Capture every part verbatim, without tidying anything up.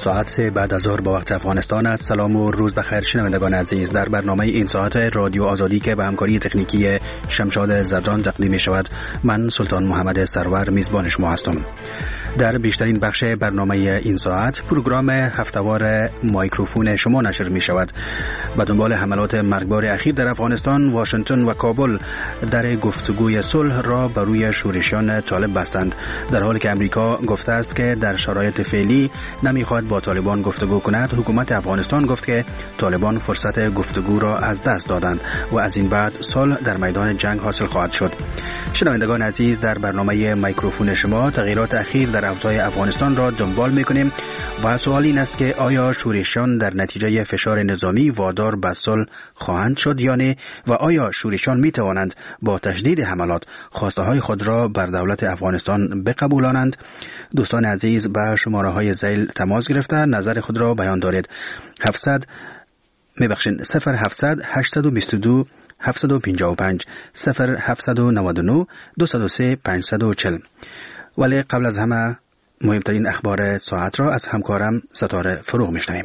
ساعت سه بعد از ظهر با وقت افغانستان است. سلام و روز بخیر شنوندگان عزیز. در برنامه این ساعت رادیو آزادی که به همکاری تکنیکی شمشاد زدران تقدیم می شود، من سلطان محمد سرور میزبان شما هستم. در بیشترین بخش برنامه این ساعت پروگرام هفته‌وار مایکروفون شما نشر می شود. به دنبال حملات مرگبار اخیر در افغانستان، واشنگتن و کابل در گفتگوی صلح را بر روی شورشیان طالب بستند، در حالی که امریکا گفته است که در شرایط فعلی نمیخواد با طالبان گفتگو کند. حکومت افغانستان گفت که طالبان فرصت گفتگو را از دست دادند و از این بعد صلح در میدان جنگ حاصل خواهد شد. شنوندگان عزیز، در برنامه مایکروفون شما تغییرات اخیر در اوضاع افغانستان را دنبال میکنیم و سوال این است که آیا شورشیان در نتیجه فشار نظامی وادار به صلح خواهند شد یا نه، و آیا شورشیان می توانند با تشدید حملات خواسته های خود را بر دولت افغانستان بقبولانند؟ دوستان عزیز، به شماره های ذیل تماس گرفته نظر خود را بیان دارید. هفتصد میبخشین صفر هفتصد هشتصد و بیست و دو هفتصد و پنجاه و پنج صفر هفتصد و نود و نه دویست و سه پانصد و چهل. ولی قبل از همه مهمترین اخبار ساعت را از همکارم ستاره فروغ میشنویم.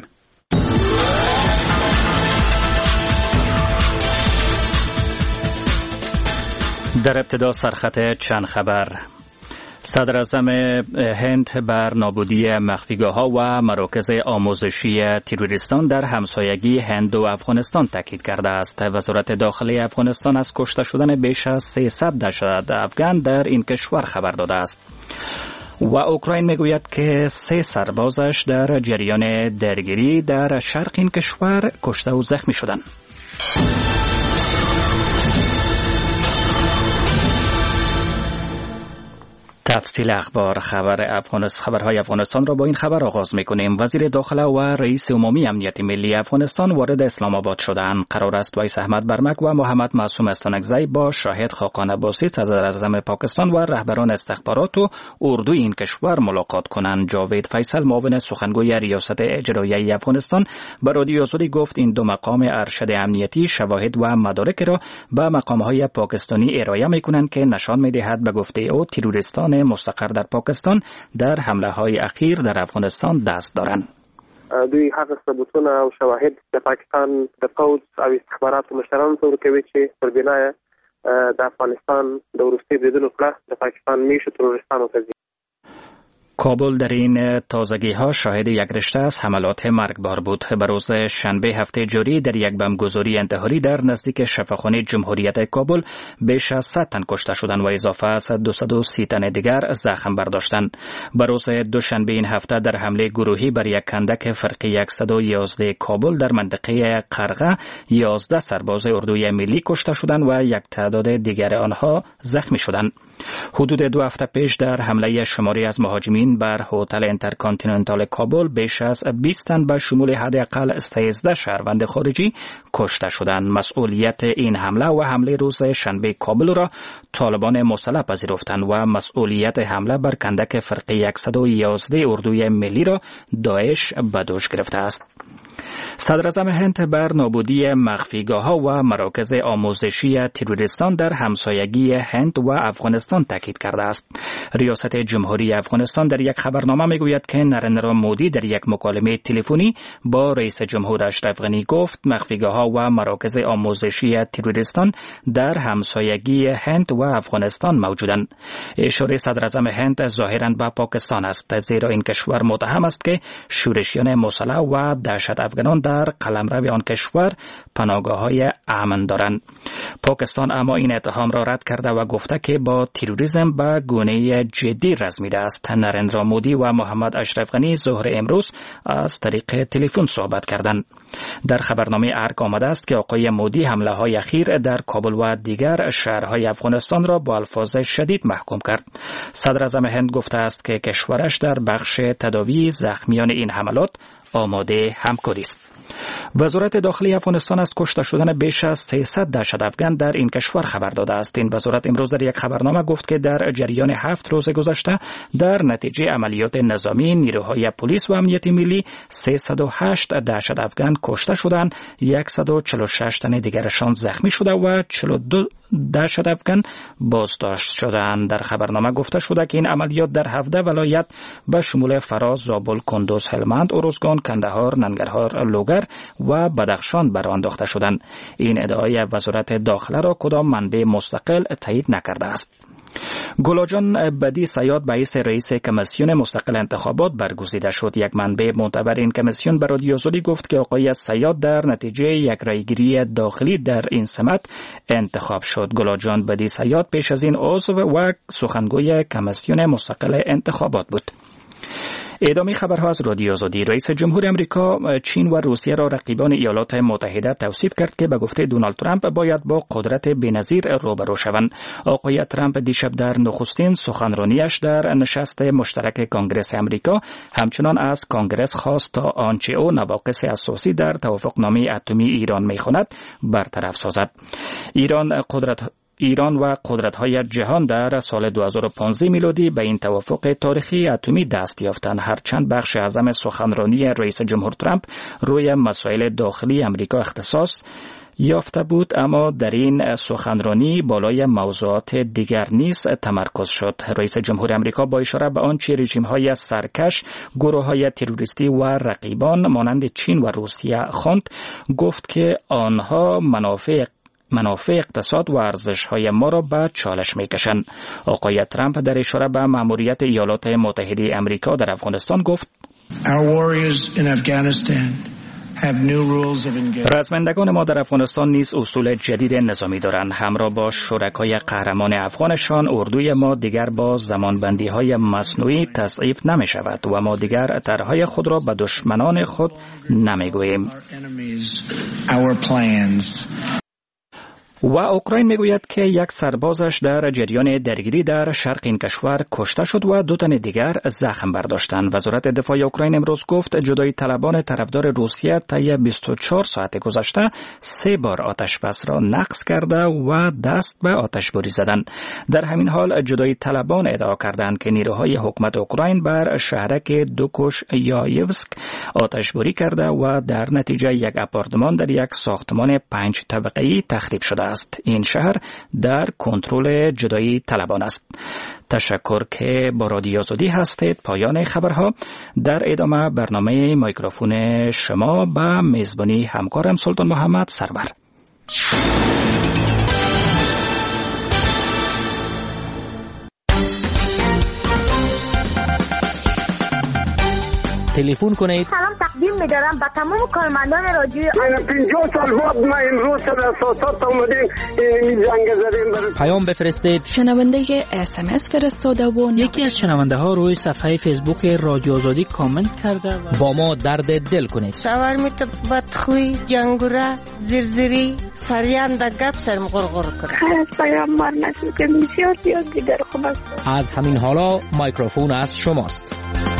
در ابتدا سرخط چند خبر. صدر اعظم هند بر نابودی مخفیگاه‌ها و مراکز آموزشی تروریستان در همسایگی هند و افغانستان تاکید کرده است. وزارت داخلی افغانستان از کشته شدن بیش از سیصد دهشت افغان در این کشور خبر داده است. و اوکراین میگوید که سه سربازش در جریان درگیری در شرق این کشور کشته و زخمی شدند. تفصیل اخبار خبر افغانستان خبرهای افغانستان را با این خبر آغاز می‌کنیم. وزیر داخله و رئیس عمومی امنیت ملی افغانستان وارد اسلام آباد شدند. قرار است ویس احمد برمک و محمد معصوم استانکزی با شاهد خاقان عباسی صدر اعظم پاکستان و رهبران استخبارات و اردوی این کشور ملاقات کنند. جاوید فیصل معاون سخنگوی ریاست اجرایی افغانستان به رادیو آزادی گفت این دو مقام ارشد امنیتی شواهد و مدارک را به مقام‌های پاکستانی ارائه می‌کنند که نشان می‌دهد به گفته او تروریستان مستقر در پاکستان در حمله های اخیر در افغانستان دست دارند. دوی هغه ثبوتونه او شواهد د پاکستان د پوز او استخباراتو مشرانو ته ورکوي چې پر بنای د افغانستان د وروستي بریدونو په د پاکستان میشو تروریستانو ته کابل در این تازگی ها شاهد یک رشته از حملات مرگبار بود. به روز شنبه هفته جاری در یک بمبگذاری انتحاری در نزدیک شفاخانه جمهوریت کابل بیش از صد تن کشته شدند و اضافه از دویست و سی تن دیگر زخم برداشتند. به روز دوشنبه این هفته در حمله گروهی بر یک کندک فرقی صد و یازده کابل در منطقه قرغه یازده سرباز اردوی ملی کشته شدند و یک تعداد دیگر آنها زخمی شدند. حدود دو هفته پیش در حمله شماری از مهاجمین بر هتل اینترکانتیننتال کابل بیش از بیست تن به شمول حداقل سیزده شهروند خارجی کشته شدند. مسئولیت این حمله و حمله روز شنبه کابل را طالبان مسلح پذیرفتند و مسئولیت حمله بر کندک فرقه صد و یازده اردوی ملی را داعش به دوش گرفته است. صدر اعظم هند بر نابودی مخفیگاه‌ها و مراکز آموزشی تروریستان در همسایگی هند و افغانستان تاکید کرده است. ریاست جمهوری افغانستان در یک خبرنامه میگوید که نریندرا مودی در یک مکالمه تلفنی با رئیس جمهور اشرف غنی گفت مخفیگاه‌ها و مراکز آموزشی تروریستان در همسایگی هند و افغانستان موجودند. اشاره صدر اعظم هند ظاهراً به پاکستان است، زیرا این کشور متهم است که شورشیان مسلح و دهشت افغانان در قلمرو آن کشور پناهگاه‌های امن دارند. پاکستان اما این اتهام را رد کرده و گفته که با تروریسم به گونه جدی رزمیده است. نریندرا مودی و محمد اشرف غنی ظهر امروز از طریق تلفن صحبت کردند. در خبرنامه ارگ آمده است که آقای مودی حمله های اخیر در کابل و دیگر شهرهای افغانستان را با الفاظ شدید محکوم کرد. صدر اعظم هند گفته است که کشورش در بخش تداوی زخمیان این حملات آماده همکاری است. وزارت داخلی افغانستان از کشته شدن بیش از سیصد دهشت افغان در این کشور خبر داده است. این وزارت امروز در یک خبرنامه گفت که در جریان هفت روز گذشته در نتیجه عملیات نظامی نیروهای پلیس و امنیت ملی سیصد و هشت دهشت افغان کشته شدند، صد و چهل و شش تن دیگرشان زخمی شده و چهل و دو دهشت افغان بازداشت شدند. در خبرنامه گفته شده که این عملیات در هفده ولایت به شمول فراز، زابل، کندوز، هلمند، ارزگان، کندهار، ننگرهار، لوگر و بدخشان برآورده انداخته شدند. این ادعای وزارت داخله را کدام منبع مستقل تایید نکرده است. گلاجان بدی صیاد باعث رئیس کمیسیون مستقل انتخابات برگزیده شد. یک منبع معتبر این کمیسیون به رادیو آزادی گفت که آقای صیاد در نتیجه یک رایگیری داخلی در این سمت انتخاب شد. گلاجان بدی صیاد پیش از این عضو و سخنگوی کمیسیون مستقل انتخابات بود. ادامه خبرها از رادیو آزادی. رئیس جمهور امریکا چین و روسیه را رقیبان ایالات متحده توصیف کرد که به گفته دونالد ترامپ باید با قدرت بی‌نظیر روبرو شوند. آقای ترامپ دیشب در نخستین سخنرانیش در نشست مشترک کنگره امریکا همچنان از کانگرس خواست تا آنچه او نواقص اساسی در توافقنامه اتمی ایران می‌خواند برطرف سازد. ایران قدرت ایران و قدرت‌های جهان در سال دو هزار و پانزده میلادی به این توافق تاریخی اتمی دست یافتند. هرچند بخش اعظم سخنرانی رئیس جمهور ترامپ روی مسائل داخلی امریکا اختصاص یافته بود، اما در این سخنرانی بالای موضوعات دیگر نیز تمرکز شد. رئیس جمهور امریکا با اشاره به آنچه رژیم‌های سرکش، گروه‌های تروریستی و رقیبان مانند چین و روسیه خواند، گفت که آنها منافع منافع اقتصاد و ارزش‌های ما را به چالش می‌کشند. آقای ترامپ در اشاره به مأموریت ایالات متحده آمریکا در افغانستان گفت: رزمندگان ما در افغانستان نیز اصول جدید نظامی دارند. همراه با شرکای قهرمان افغانشان، اردوی ما دیگر با زمانبندی‌های مصنوعی تضعیف نمی‌شود و ما دیگر طرح‌های خود را به دشمنان خود نمی‌گوییم. و اوکراین میگوید که یک سربازش در جریان درگیری در شرق این کشور کشته شد و دو تن دیگر زخم برداشتند. وزارت دفاع اوکراین امروز گفت جدای طلبان طرفدار روسیه طی بیست و چهار ساعت گذشته سه بار آتش بس را نقض کرده و دست به آتشباری زدند. در همین حال جدای طلبان ادعا کردند که نیروهای حکومت اوکراین بر شهرک دوکوش یایوسک آتشباری کرده و در نتیجه یک آپارتمان در یک ساختمان پنج طبقه‌ای تخریب شده است. این شهر در کنترل جدایی طلبان است. تشکر که با رادیو آزادی هستید. پایان خبرها. در ادامه برنامه میکروفون شما به میزبانی همکارم سلطان محمد سرور. تلفن کنید. سلام تقدیم می‌دارم به تمام کارمندان رادیو. من پنجاه سال بعد ما امروز در اساسات اومدیم این جنگ زدیم. پیام بفرستید. شنونده اس ام اس فرستاده و یکی از شنونده ها روی صفحه فیسبوک رادیو آزادی کامنت کرده و با ما درد دل کنید. شاورمیت بدخوی، جنگوره، زرزری، سریان در گپ سرم غرغر کرد. خیلی پیامبر نشد که بسیار زیاد دیگر خوب است. از همین حالا میکروفون از شماست.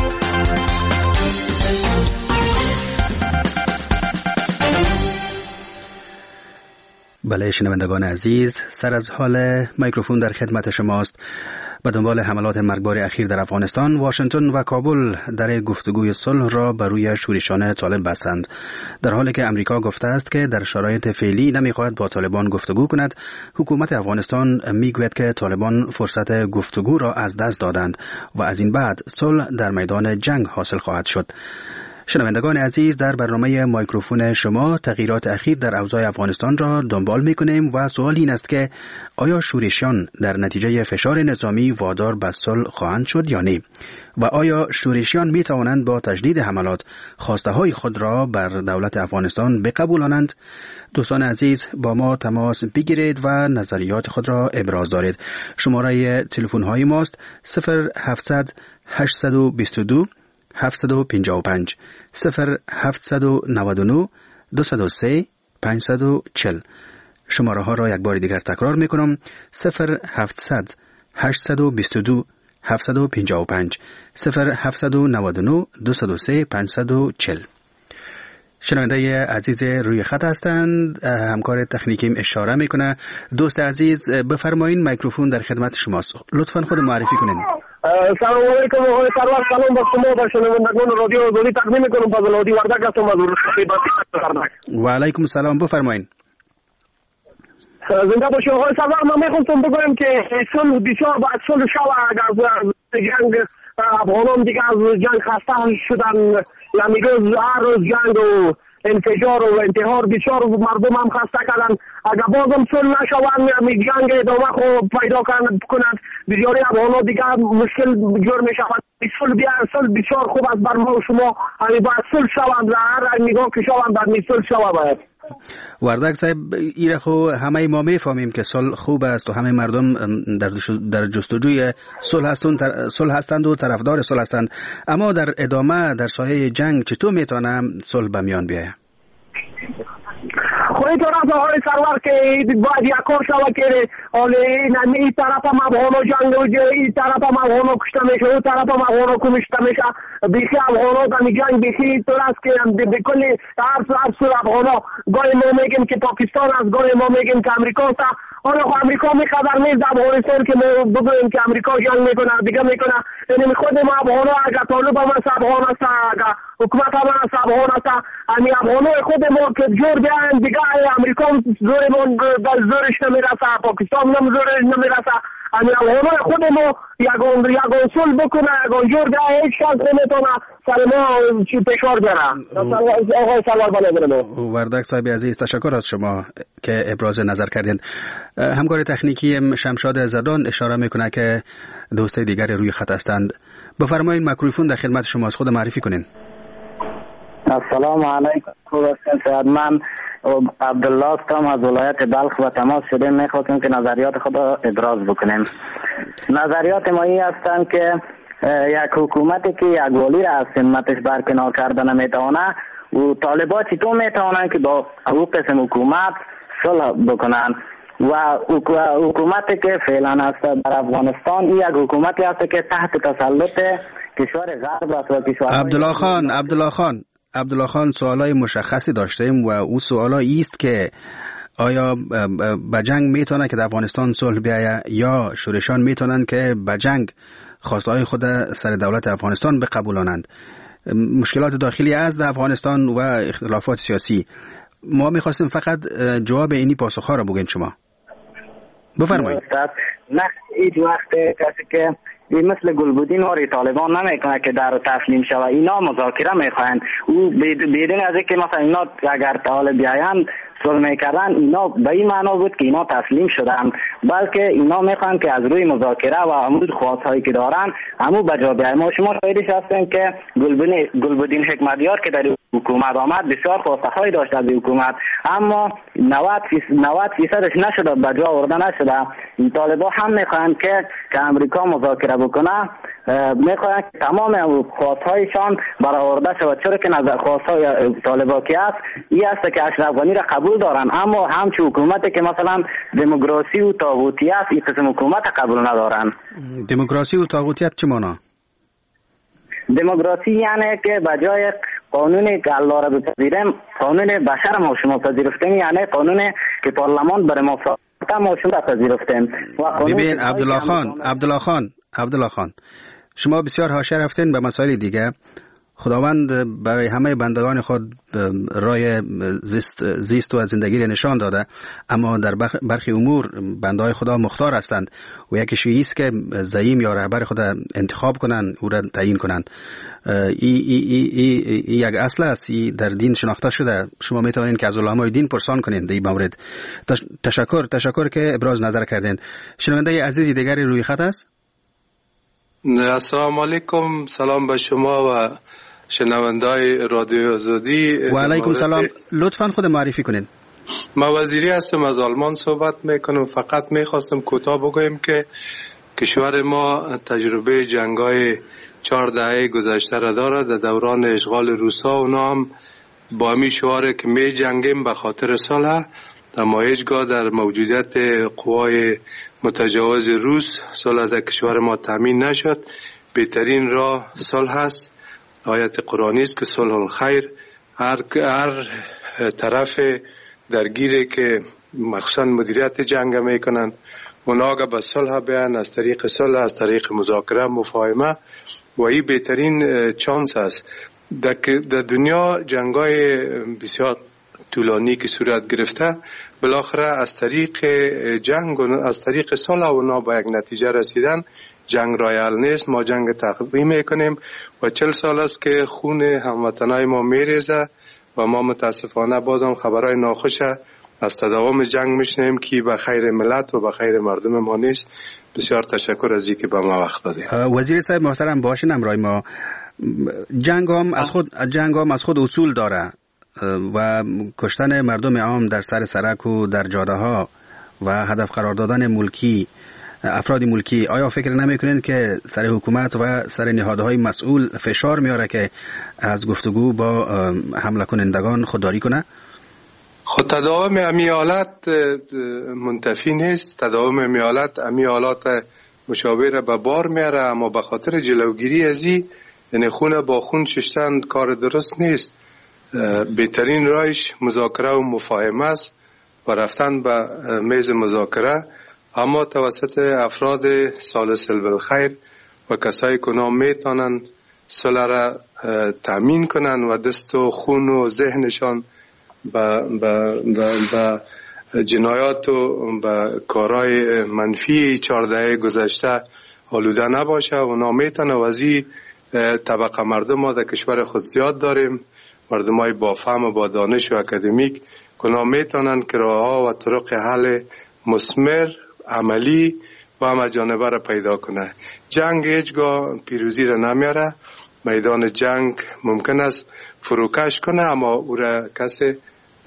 بله شنوندگان عزیز، سر از حال میکروفون در خدمت شماست. به دنبال حملات مرگبار اخیر در افغانستان، واشنگتن و کابل در گفتگوی صلح را بر روی شورشان طالب بستند. در حالی که امریکا گفته است که در شرایط فعلی نمیخواهد با طالبان گفتگو کند، حکومت افغانستان میگوید که طالبان فرصت گفتگو را از دست دادند و از این بعد صلح در میدان جنگ حاصل خواهد شد. شنوندگان عزیز، در برنامه میکروفون شما تغییرات اخیر در اوضاع افغانستان را دنبال می‌کنیم و سوال این است که آیا شورشیان در نتیجه فشار نظامی وادار به صلح خواهند شد یا نه؟ و آیا شورشیان می توانند با تجدید حملات خواسته های خود را بر دولت افغانستان بقبولانند؟ دوستان عزیز، با ما تماس بگیرید و نظریات خود را ابراز دارید. شماره تلفن های ماست صفر هفتصد هشتصد و بیست و دو هفتصد و پنجاه و پنج، صفر هفتصد و نود و نه دویست و سه پانصد و چهل. شماره ها را یک بار دیگر تکرار می کنم: صفر هفتصد هشتصد و بیست و دو هفتصد و پنجاه و پنج، صفر هفتصد و نود و نه دویست و سه پانصد و چهل. شنونده عزیز روی خط هستند. همکار تکنیکیم اشاره میکنه. دوست عزیز بفرمایید، میکروفون در خدمت شماست. لطفاً خود معرفی کنید. سلام علیکم آقای سرور، سلام با شما و شنوندگان رادیو آزادی تقدیم میکنم. فضل الهادی وردک هستم از وردک. و علیکم السلام، بفرمایید. زنده باشی آقای سرور. من میخواستم بگویم که صلح بسیار باید صلح شود. از جنگ افغانان دیگه از جنگ خسته شدن، یعنی روز هر روز جنگ و انفجار و انتحار بسیار مردم هم خسته کردن. اگر بازم صلح نشوند یعنی جنگ ادامه خو پیدا کند بسیاری افغانان دیگه مشکل جور می شود. صلح بیا صلح بسیار خوب است بر ما و شما، یعنی باید صلح شوند، هر نگاه که شوند باید صلح شود. باید وردک صاحب، ایره خو همه ما میفهمیم که صلح خوب است و همه مردم در در جستجوی صلح هستند صلح هستند و طرفدار صلح هستند، اما در ادامه در سایه جنگ چطور میتونه صلح به میان بیاید؟ خواهی طور از آقای سرور که باید یک کار شود که این طرف هم افغانا جنگ و این طرف هم افغانا کشته میشه، اون طرف هم افغانا کشته میشه. بیخی افغانا در جنگ بیخی طور است که بکل هر سور افغانا گاهی ما میگیم که پاکستان است، گاهی ما میگیم که امریکا است. حالا امریکا میخبر نیست افغانستان که ما بگویم که امریکا جنگ میکنه دیگه میکنه. یعنی خود ما افغانا اگر طالب هم است افغان است، اگر حکومت هم است افغان است، یعنی افغانا خود ما که جور بیاین دیگه امریکا زورمون زورش نمیرسه، پاکستان هم زورش نمیرسه. یعنی افغانا خود ما یگان یگان صلح بکنه، یگان جور بیاین، هیچ کس نمیتونه سر ما فشار بیاره. آقای سلوار بله. وردک صاحب عزیز، تشکر از شما که ابراز نظر کردین. همکار تکنیکی شمشاد زدان اشاره میکنه که دوست دیگر روی خط هستند. بفرمایید، میکروفون در خدمت شماست، خود معرفی کنین. السلام علیکم. من عبدالله هستم از ولایت بلخ و تماس شده. میخواستم که نظریات خود ابراز بکنیم. نظریات ما این هستند که یک حکومتی که یک والی را از سمتش برکنار کردن نمیتونه و طالبان چطور میتونن که با او قسم حکومت صلح بکنن و حکومتی که فعلا هست در افغانستان این یک حکومتی هست که تحت تسلط کشور غرب است و کشور عبدالله خان عبدالله خان عبدالله خان سوالای مشخصی داشتیم و او سوالا است که آیا به جنگ میتونه که در افغانستان صلح بیاید یا شورشان میتونن که به جنگ خواستهای خود سر دولت افغانستان بقبولانند؟ مشکلات داخلی از در افغانستان و اختلافات سیاسی. ما میخواستیم فقط جواب اینی پاسخها را بگین شما. بفرمایید. نه هیچ وقت کسی که مثل گلبودین واری طالبان نمیکنه که در تسلیم شود. اینا مذاکره میخواین. او بیدین از اینکه مثلا اینا اگر طالب بیاین صلح میکردن، اینا به این معنا بود که اینا تسلیم شدن، بلکه اینا میخوان که از روی مذاکره و عمود خواستهایی که دارن همو بجا بیاین. ما شما شاهدش هستیم که گلبودین حکمتیار که در حکومت آمد بسیار خواستهایی داشت از حکومت، اما نود فیصدش نشده، بجا آورده نشده. این طالبان هم میخوان که که امریکا مذاکره بکنه، میخوان که تمام خواستهایشان برآورده شود، چرا که نظر خواستهای طالبان که است این است که اشرف غنی را قبول دارن، اما همچه حکومتی که مثلا دموکراسی و طاغوتی است این قسم حکومت قبول ندارن. دموکراسی و طاغوتیت چه معنا؟ دموکراسی یعنی که بجای قانونی که الله را بپذیریم قانون بشر ما شما پذیرفتیم، یعنی قانونی که پارلمان برای ما ما شما پذیرفتیم. ببین عبدالله خان عبدالله خان عبدالله خان شما بسیار حاشیه رفتین به مسائل دیگه. خداوند برای همه بندگان خود رای زیست, زیست و زندگی را نشان داده، اما در برخی امور بنده‌های خدا مختار هستند و یکیش است که زعیم یا رهبر خود انتخاب کنند، او را تعیین کنند. ای ای ای ای ای یک اصل است، ای در دین شناخته شده. شما میتونید که از علمای دین پرسان کنید در این مورد. تشکر تشکر که ابراز نظر کردین. شنونده عزیزی دیگری روی خط است. السلام علیکم. سلام به شما و شنوندای رادیو آزادی. و علیکم سلام. لطفاً خود معرفی کنید. ما وزیری هستم، از آلمان صحبت میکنم. فقط میخواستم کوتاه بگویم که کشور ما تجربه جنگای چهار دهه گذشته را داره. در دوران اشغال روسا اونا هم با همی شعاره که می جنگیم به خاطر صلح، اما هیچگاه در موجودیت قوای متجاوز روس صلح در کشور ما تامین نشد. بهترین راه صلح است. آیت قرآنی است که صلح الخیر. هر هر طرف درگیری که مخصوصا مدیریت جنگ میکنن، اونا اگه به صلح بیان، از طریق صلح، از طریق مذاکره، مفاهمه، و این بهترین چانس است. در دنیا جنگای بسیار طولانی که صورت گرفته، بالاخره از طریق جنگ و از طریق صلح اونا با یک نتیجه رسیدن. جنگ رایل نیست، ما جنگ تقویی میکنیم و چل سال است که خون هموطنای ما میریزه و ما متاسفانه بازم خبرهای ناخوش از تداوم جنگ میشنیم که به خیر ملت و به خیر مردم ما نیست. بسیار تشکر از اینکه به ما وقت دادید. وزیر صاحب محترم باشین همراه ما. جنگ هم از خود جنگ هم از خود اصول داره و کشتن مردم عام در سر سرک و در جاده ها و هدف قرار دادن ملکی افراد ملکی، آیا فکر نمیکنین که سر حکومت و سر نهادهای مسئول فشار میاره که از گفتگو با حمله کنندگان خودداری کنه؟ خود تداوم امی حالت منتفی نیست. تداوم امی حالت امی حالات مشابه به بار میاره، اما به خاطر جلوگیری از این، یعنی خون با خون ششتن کار درست نیست. بهترین راهش مذاکره و مفاهمه است و رفتن به میز مذاکره، اما توسط افراد سالس بالخیر و کسایی که اونا میتونن صلح را تامین کنن و دست و خون و ذهنشان با با با جنایات و با کارهای منفی چهارده گذشته آلوده نباشه. اونا میتونه وزی طبقه مردم ما در کشور خود زیاد داریم، مردم های با فهم و با دانش و اکادمیک که اونا میتونن که راه ها و طرق حل مثمر عملی و همه جانبه را پیدا کنه. جنگ هیچگاه پیروزی را نمیاره. میدان جنگ ممکن است فروکش کنه، اما او را کسی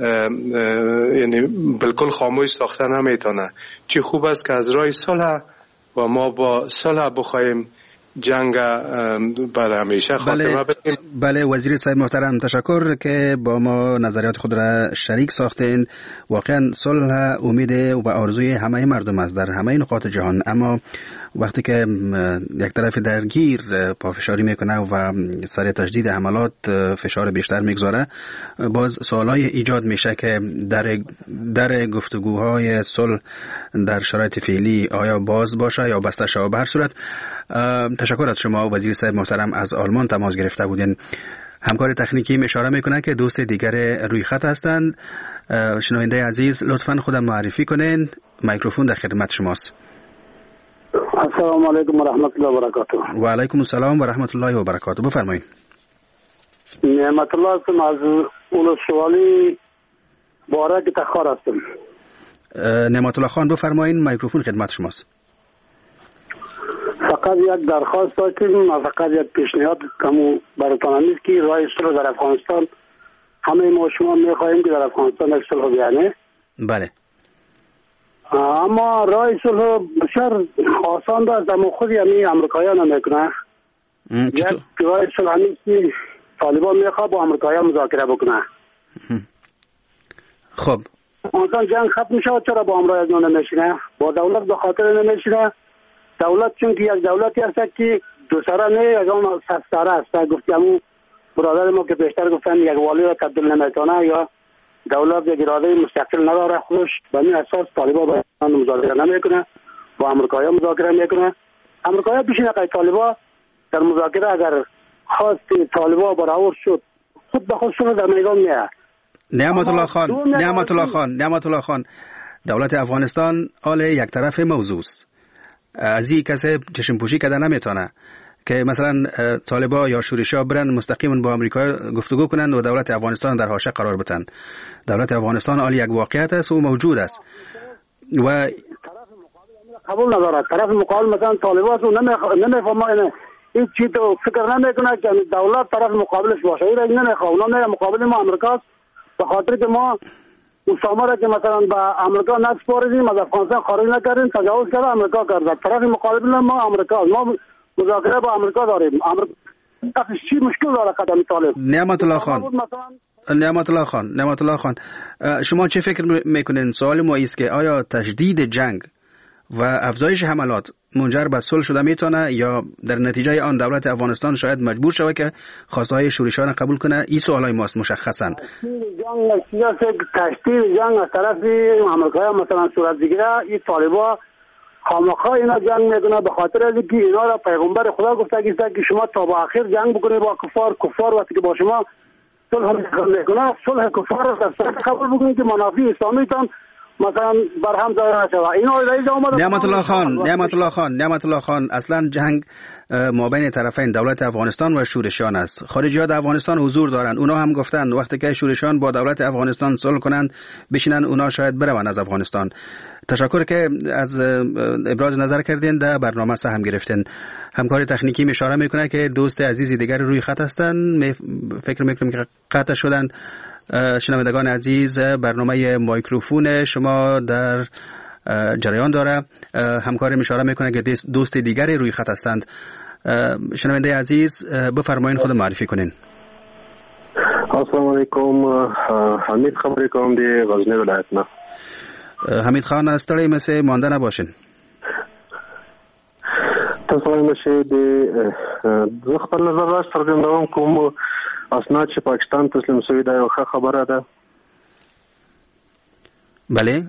یعنی بالکل خاموش ساخته نمیتونه. چی خوب است که از راه صلح و ما با صلح بخوایم جنگ بر همیشه خاتمه بدیم. بله وزیر صاحب محترم، تشکر که با ما نظریات خود را شریک ساختین. واقعا صلح امید و آرزوی همه مردم است در همه نقاط جهان، اما وقتی که یک طرف درگیر پافشاری میکنه و سر تجدید حملات فشار بیشتر میگذاره، باز سوالای ایجاد میشه که در در گفتگوهای صلح در شرایط فعلی آیا باز باشه یا بسته شود. به هر صورت تشکر از شما وزیر صاحب محترم. از آلمان تماس گرفته بودین. همکار تکنیکی اشاره میکنه که دوست دیگر روی خط هستند. شنونده عزیز لطفاً خودم معرفی کنین. میکروفون در خدمت شماست. السلام علیکم و رحمت الله و برکاته. و علیکم السلام و رحمت الله و برکاته. بفرمایید. نعمت الله هستم از ولسوالی بارک تخار هستم. نعمت الله خان بفرمایید، میکروفون خدمت شماست. فقط یک درخواست داشتیم، فقط یک پیشنهاد کمو براتون است که راه صلح در افغانستان همه ما شما می‌خواهیم که در افغانستان یک صلح بیانه. بله. اما راه صلح بسیار آسان است، اما خود یعنی امریکایان نمیکنه. یک راه صلح نیست که طالبان میخواد با امریکایان مذاکره بکنه. خب افغانستان جنگ ختم میشه، چرا با امریکا نمیشینه؟ با دولت به خاطر نمیشینه. دولت چون که یک دولتی هست که دو سره نه، یک اون صد سره است. گفتیم برادر ما که بیشتر گفتن یک والی را تبدیل نمیتونه، یا دولت یک اراده مستقل نداره خودش، به این اساس طالبان با مذاکره نمیکنه، با امریکایان مذاکره میکنه. امریکایان پیش نقای طالبان در مذاکره اگر خواست طالبان برآورد شد، خود به خود شروع در میدان میاد. نعمت الله خان نعمت الله خان نعمت الله خان دولت افغانستان آل یک طرف موضوع است. از این کسی چشم پوشی کرده نمیتونه که مثلا طالبا یا شورشا برن مستقیما با امریکا گفتگو کنند و دولت افغانستان در حاشیه قرار بدن. دولت افغانستان آل یک واقعیت است و موجود است و طرف مقابل قبول نداره. طرف مقابل مثلا طالبا رو نمیفهمه، این چی تو فکر نمیکنه که دولت طرف مقابلش باشه. این نمیخواد، اونا نه مقابل ما امریکاست، به خاطر که ما اسامه را که مثلا با امریکا نسپاردیم، از افغانستان خارج نکردیم، تجاوز کرده امریکا کرده. طرف مقابل ما امریکا، ما مذاکره با امریکا داریم. امریکا چی مشکل داره قدم طالب؟ نعمت الله خان نعمت الله خان نعمت الله خان شما چه فکر میکنین؟ سوال ما است که آیا تجدید جنگ و افزایش حملات منجر به صلح شده میتونه یا در نتیجه آن دولت افغانستان شاید مجبور شود که خواسته های شورشیان قبول کنه؟ این سوالای ماست مشخصا. جنگ سیاسی تشدید جنگ از طرف آمریکا مثلا صورت بگیره، این طالبا خامخا اینا جنگ میکنه به خاطر از اینکه اینا را پیغمبر خدا گفته که شما تا به آخر جنگ بکنید با کفار. کفار وقتی که با شما صلح میکنه، صلح کفار را در صورت قبول بکنید که منافع اسلامیتان مثلا برهم ظاهر نشود. اینا رئیس اومد. نعمت الله خان نعمت الله خان نعمت الله خان اصلا جنگ مابین طرفین دولت افغانستان و شورشیان است. خارجی‌ها در افغانستان حضور دارند. اونا هم گفتن وقتی که شورشیان با دولت افغانستان صلح کنند بشینن، اونا شاید بروند از افغانستان. تشکر که از ابراز نظر کردین، در برنامه سهم گرفتین. همکار تکنیکی اشاره میکنه که دوست عزیزی دیگر روی خط هستن. فکر میکنم که قطع شدن. شنوندگان عزیز، برنامه مایکروفون شما در جریان داره. همکار اشاره میکنه که دوست دیگری روی خط هستند. شنونده عزیز بفرمایید خود معرفی کنین. السلام علیکم، حمید خبری کوم دی غزنی ولایت نه. حمید خان از تړی مسه مانده نباشین. تاسو نشه د زه خپل نظر راځ څرګندوم کوم اسناد چې پاکستان تسلیم شوی دا یو ښه خبره ده. بله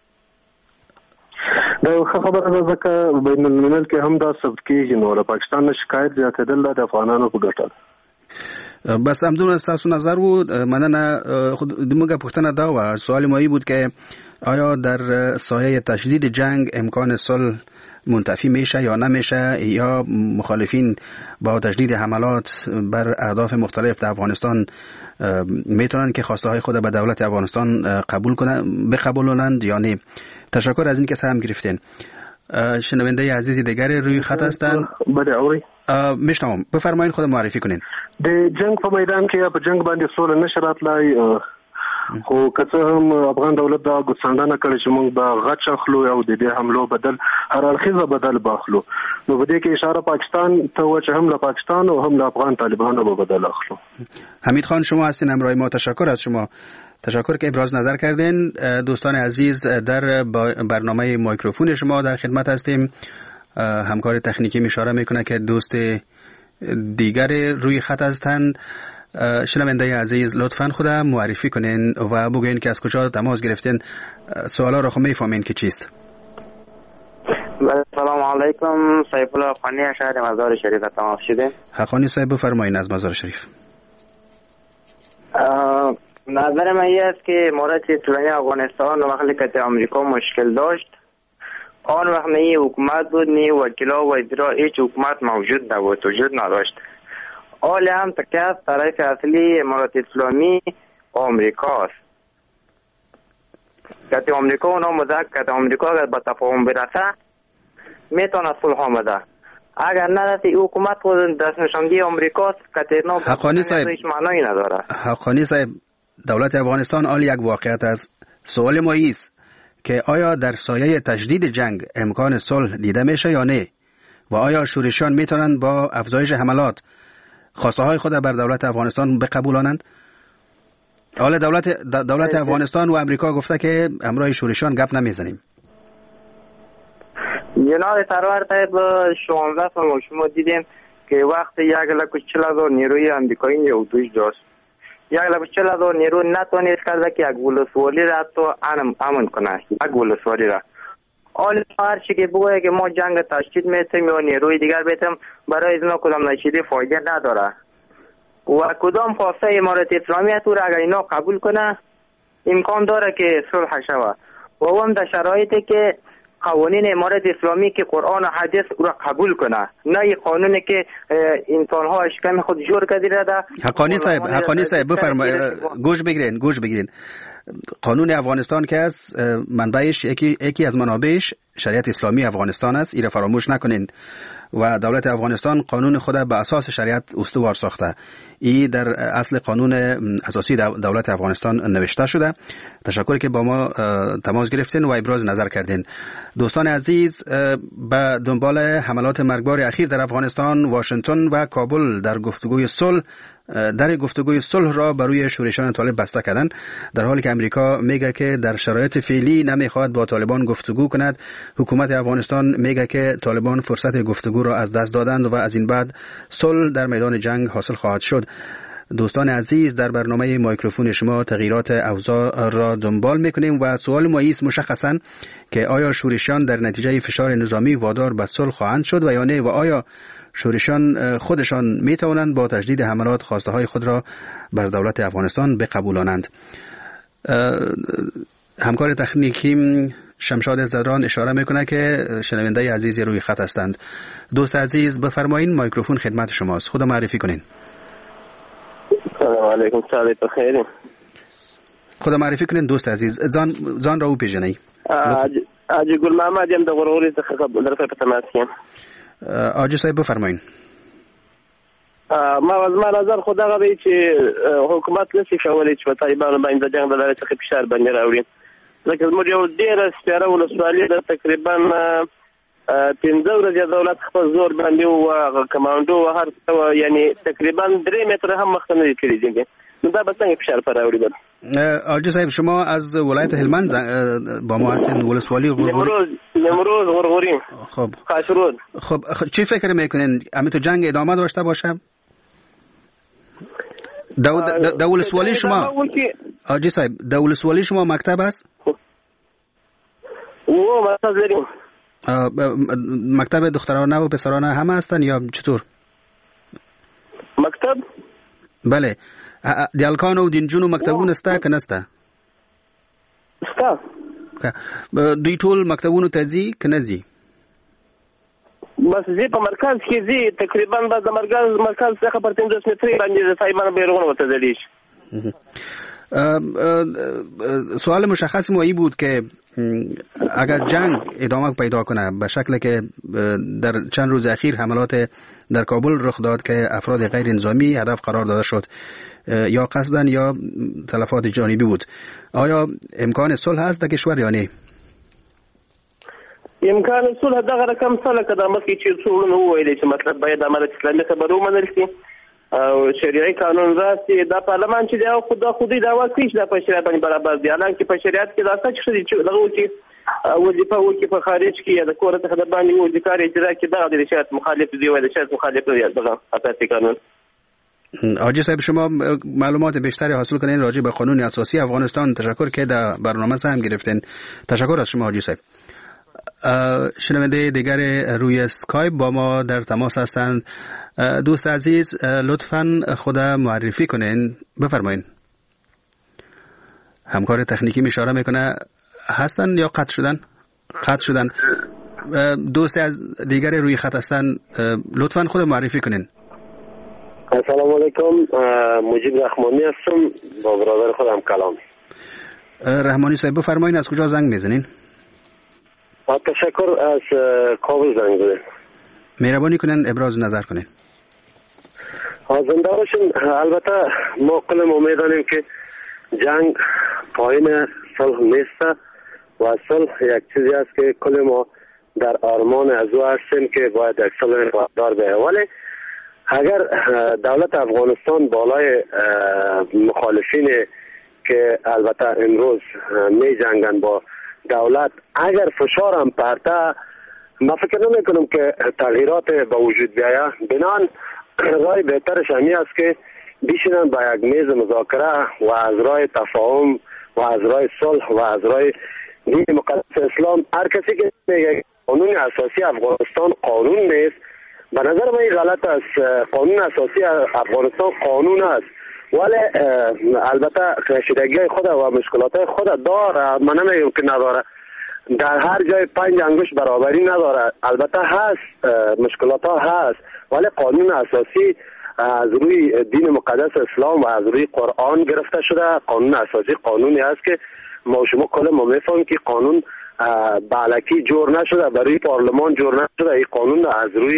دا یو ښه خبره ده ځکه بین الملل کې هم دا ثبت کېږي، نو له پاکستان نه شکایت زیاتېدل د افغانانو په ګټه ده. بس همدون تاسو نظر بود. مننه. خود دموږه پوښتنه دا و، سوال مایی بود که آیا در سایه تشدید جنگ امکان صلح منتفی میشه یا نمیشه، یا مخالفین با تجدید حملات بر اهداف مختلف در افغانستان میتونن که خواسته های خود به دولت افغانستان قبول کنن بقبولونند یا نه؟ تشکر از این که سهم گرفتین. شنونده عزیزی دیگر روی خط هستن. بله اوری میشنوم، بفرمایید خود معرفی کنین. د جنگ په میدان کې یا په جنگ باندې سوله نشه راتلای، خو که څه هم افغان دولت دا ګوتڅنډنه کړې چې موږ به غچ اخلو او د دې حملو بدل هر اړخیزه بدل باخلو، نو په دې کې اشاره پاکستان ته و چې هم له پاکستان او هم له افغان طالبانو به بدل اخلو. حمید خان شما هستین همراه ما. تشکر از شما. تشکر که ابراز نظر کردین. دوستان عزیز، در برنامه مایکروفون شما در خدمت هستیم. همکار تکنیکی اشاره میکنه که دوست دیگر روی خط هستند. شنونده عزیز لطفاً خودم معرفی کنین و بگوین که از کجا تماس گرفتین. سوالا رو خب میفهمین که چیست. سلام علیکم، سیف الله حقانی شهر مزار شریف تماس شده. حقانی صاحب بفرمایید از مزار شریف. نظر من این است که مورد اسلامی افغانستان وقتی که امریکا مشکل داشت، آن وقت نه حکومت بود نه وکیلا و ادرا، هیچ حکومت موجود نبود، وجود نداشت. حال هم تکیه طرف اصلی امارات اسلامی آمریکاست. که آمریکا اونا مدک که آمریکا اگر به تفاهم برسه میتونه صلح آمده، اگر ندسته حکومت خود دست نشاندهی آمریکاست که اینا حقانی صاحب هیچ معنایی نداره. حقانی صاحب، دولت افغانستان آل یک واقعیت است. سوال ما ایست که آیا در سایه تجدید جنگ امکان صلح دیده میشه یا نه، و آیا شورشیان میتونن با افزایش حملات خواسته های خود بر دولت افغانستان بقبولانند؟ حالا دولت دولت افغانستان و امریکا گفته که همراه شورشیان گپ نمیزنیم. جناب سرور صاحب، شانزده سال شما دیدیم که وقت یک لک و چل هزار نیروی امریکایی اینجا توش داشت، یک لک و چل هزار نیرو نتونست کرده که یک ولسوالی را تو امن کنه، یک ولسوالی را. حال هر چی که بگویه که ما جنگ تشدید میتیم یا نیروی دیگر بیتیم، برای اینا کدام نشیدی فایده نداره. و کدام خواسته امارات اسلامی تو را اگر اینا قبول کنه امکان داره که صلح شود، و هم در شرایطی که قوانین امارات اسلامی که قرآن و حدیث را قبول کنه، نه این قانونی که انسان ها اشکم خود جور کردیده ده. حقانی صاحب حقانی صاحب بفرمایید، گوش بگیرین گوش بگیرین قانون افغانستان که از منبعش یکی یکی از منابعش شریعت اسلامی افغانستان است، این را فراموش نکنین. و دولت افغانستان قانون خود به اساس شریعت استوار ساخته. این در اصل قانون اساسی دولت افغانستان نوشته شده. تشکر که با ما تماس گرفتین و ابراز نظر کردین. دوستان عزیز، به دنبال حملات مرگبار اخیر در افغانستان، واشنگتن و کابل در گفتگوی صلح در گفتگوی صلح را بر روی شورشان طالب بسته کردند، در حالی که امریکا میگه که در شرایط فعلی نمیخواد با طالبان گفتگو کند. حکومت افغانستان میگه که طالبان فرصت گفتگو را از دست دادند و از این بعد صلح در میدان جنگ حاصل خواهد شد. دوستان عزیز، در برنامه مایکروفون شما تغییرات اوضاع را دنبال میکنیم و سوال ما است مشخصا که آیا شورشیان در نتیجه فشار نظامی وادار به صلح خواهند شد و یا نه، و آیا شورشیان خودشان میتوانند با تجدید حملات خواسته های خود را بر دولت افغانستان بقبولانند؟ همکار تکنیکی شمشاد زدران اشاره میکنه که شنونده عزیزی روی خط هستند. دوست عزیز بفرمایید، مایکروفون خدمت شماست. خود معرفی کنین. سلام علیکم. سعادت بخیر. خود معرفی کنین دوست عزیز. زان زان را او پیژنی. آجی گل محمد یم، د غروري څخه درته په تماس یم. آجی صاحب بفرمایید. ما از ما نظر خو دغه دی چې حکومت نشي کولی چې په طالبانو باندې د جنګ د لارې څخه فشار باندې راوړي، ځکه زموږ یو ډېره سپېره ولسوالي ده، تقریبا پنځه ورځې دولت خپل زور باندې و هغه کمانډو و هر څه، یعنی تقریبا درې متره هم مخته نه دي کړي دي، نو دا به څنګه فشار پر راوړي؟ آجی صاحب شما از ولایت هلمند با ما هستین، ولسوالی غرغوری. نمروز نمروز غرغوری. خب خاشرود. خب چی فکر میکنین؟ امی تو جنگ ادامه داشته باشه؟ د ولسوالی شما آجی صاحب د ولسوالی شما مکتب است؟ او مکتب داریم. مکتب دخترانه و پسرانه همه هستن یا چطور؟ مکتب؟ بله. دیالکان و دینجون و مکتبون استه که نسته؟ استه. دوی ټول مکتبونو ته ځي که نه ځي؟ بس زی په مرکز کې زی تقریبا بعد مرکز مرکز څخه پر پنځوس مترې باندې سایمان بیرون وته دلیش. سوال مشخص ما این بود که اگر جنگ ادامه پیدا کنه به شکل که در چند روز اخیر حملات در کابل رخ داد که افراد غیر نظامی هدف قرار داده شد، یا قصدن یا تلفات جانبی بود، آیا امکان صلح هست در کشور یا نه؟ امکان صلح دغه رقم سره کده مخکې چې څوړنه وویلې چې مطلب باید امارت اسلامي خبرو منل شي او شریعي قانون راسي، دا پارلمان چې دا خود خودي دا واکې چې د شریعت باندې برابر دی، حالانکه په شریعت کې دا څه چې دغه چې وظیفه وکي په خارج کې یا د کور څخه د باندې وځي کار اجرا کې دا د شریعت مخالف دی او د شریعت مخالف دی دغه اساسي قانون. آجی صاحب شما معلومات بیشتری حاصل کنین راجع به قانون اساسی افغانستان. تشکر که در برنامه هم گرفتین. تشکر از شما آجی صاحب. شنونده دیگر روی اسکایپ با ما در تماس هستند. دوست عزیز لطفاً خود معرفی کنین. بفرمایین. همکار تکنیکی اشاره میکنه هستن یا قطع شدن؟ قطع شدن. دوست از دیگر روی خط هستن، لطفاً خود معرفی کنین. السلام علیکم، مجیب رحمانی هستم، با برادر خودم کلام. رحمانی صاحب بفرمایید از کجا زنگ میزنین؟ تشکر، از کابل زنگ زدم. مهربانی کنین ابراز نظر کنین. زنده باشین. البته ما کل امید داریم که جنگ پایان صلح نیست و صلح یک چیزی است که کل ما در آرمان از او هستیم که باید یک صلح پایدار بشه، ولی اگر دولت افغانستان بالای مخالفین که البته امروز می جنگن با دولت اگر فشار هم پرته، من فکر نمی کنم که تغییرات به وجود بیاید. بنان راه بهترش همی است که بیشینن با یک میز مذاکره و از راه تفاهم و از راه صلح و از راه دین مقدس اسلام. هر کسی که یک قانون اساسی افغانستان قانون نیست، به نظر من این غلط است. قانون اساسی افغانستان قانون است، ولی البته کشیدگی خود و مشکلات خود داره، من نمیگم که نداره. در هر جای پنج انگشت برابری نداره، البته هست، مشکلات ها هست، ولی قانون اساسی از روی دین مقدس اسلام و از روی قرآن گرفته شده. قانون اساسی قانونی است که ما شما کل ما میفهمیم که قانون بالکی جور نشده، برای پارلمان جور نشده. این قانون از روی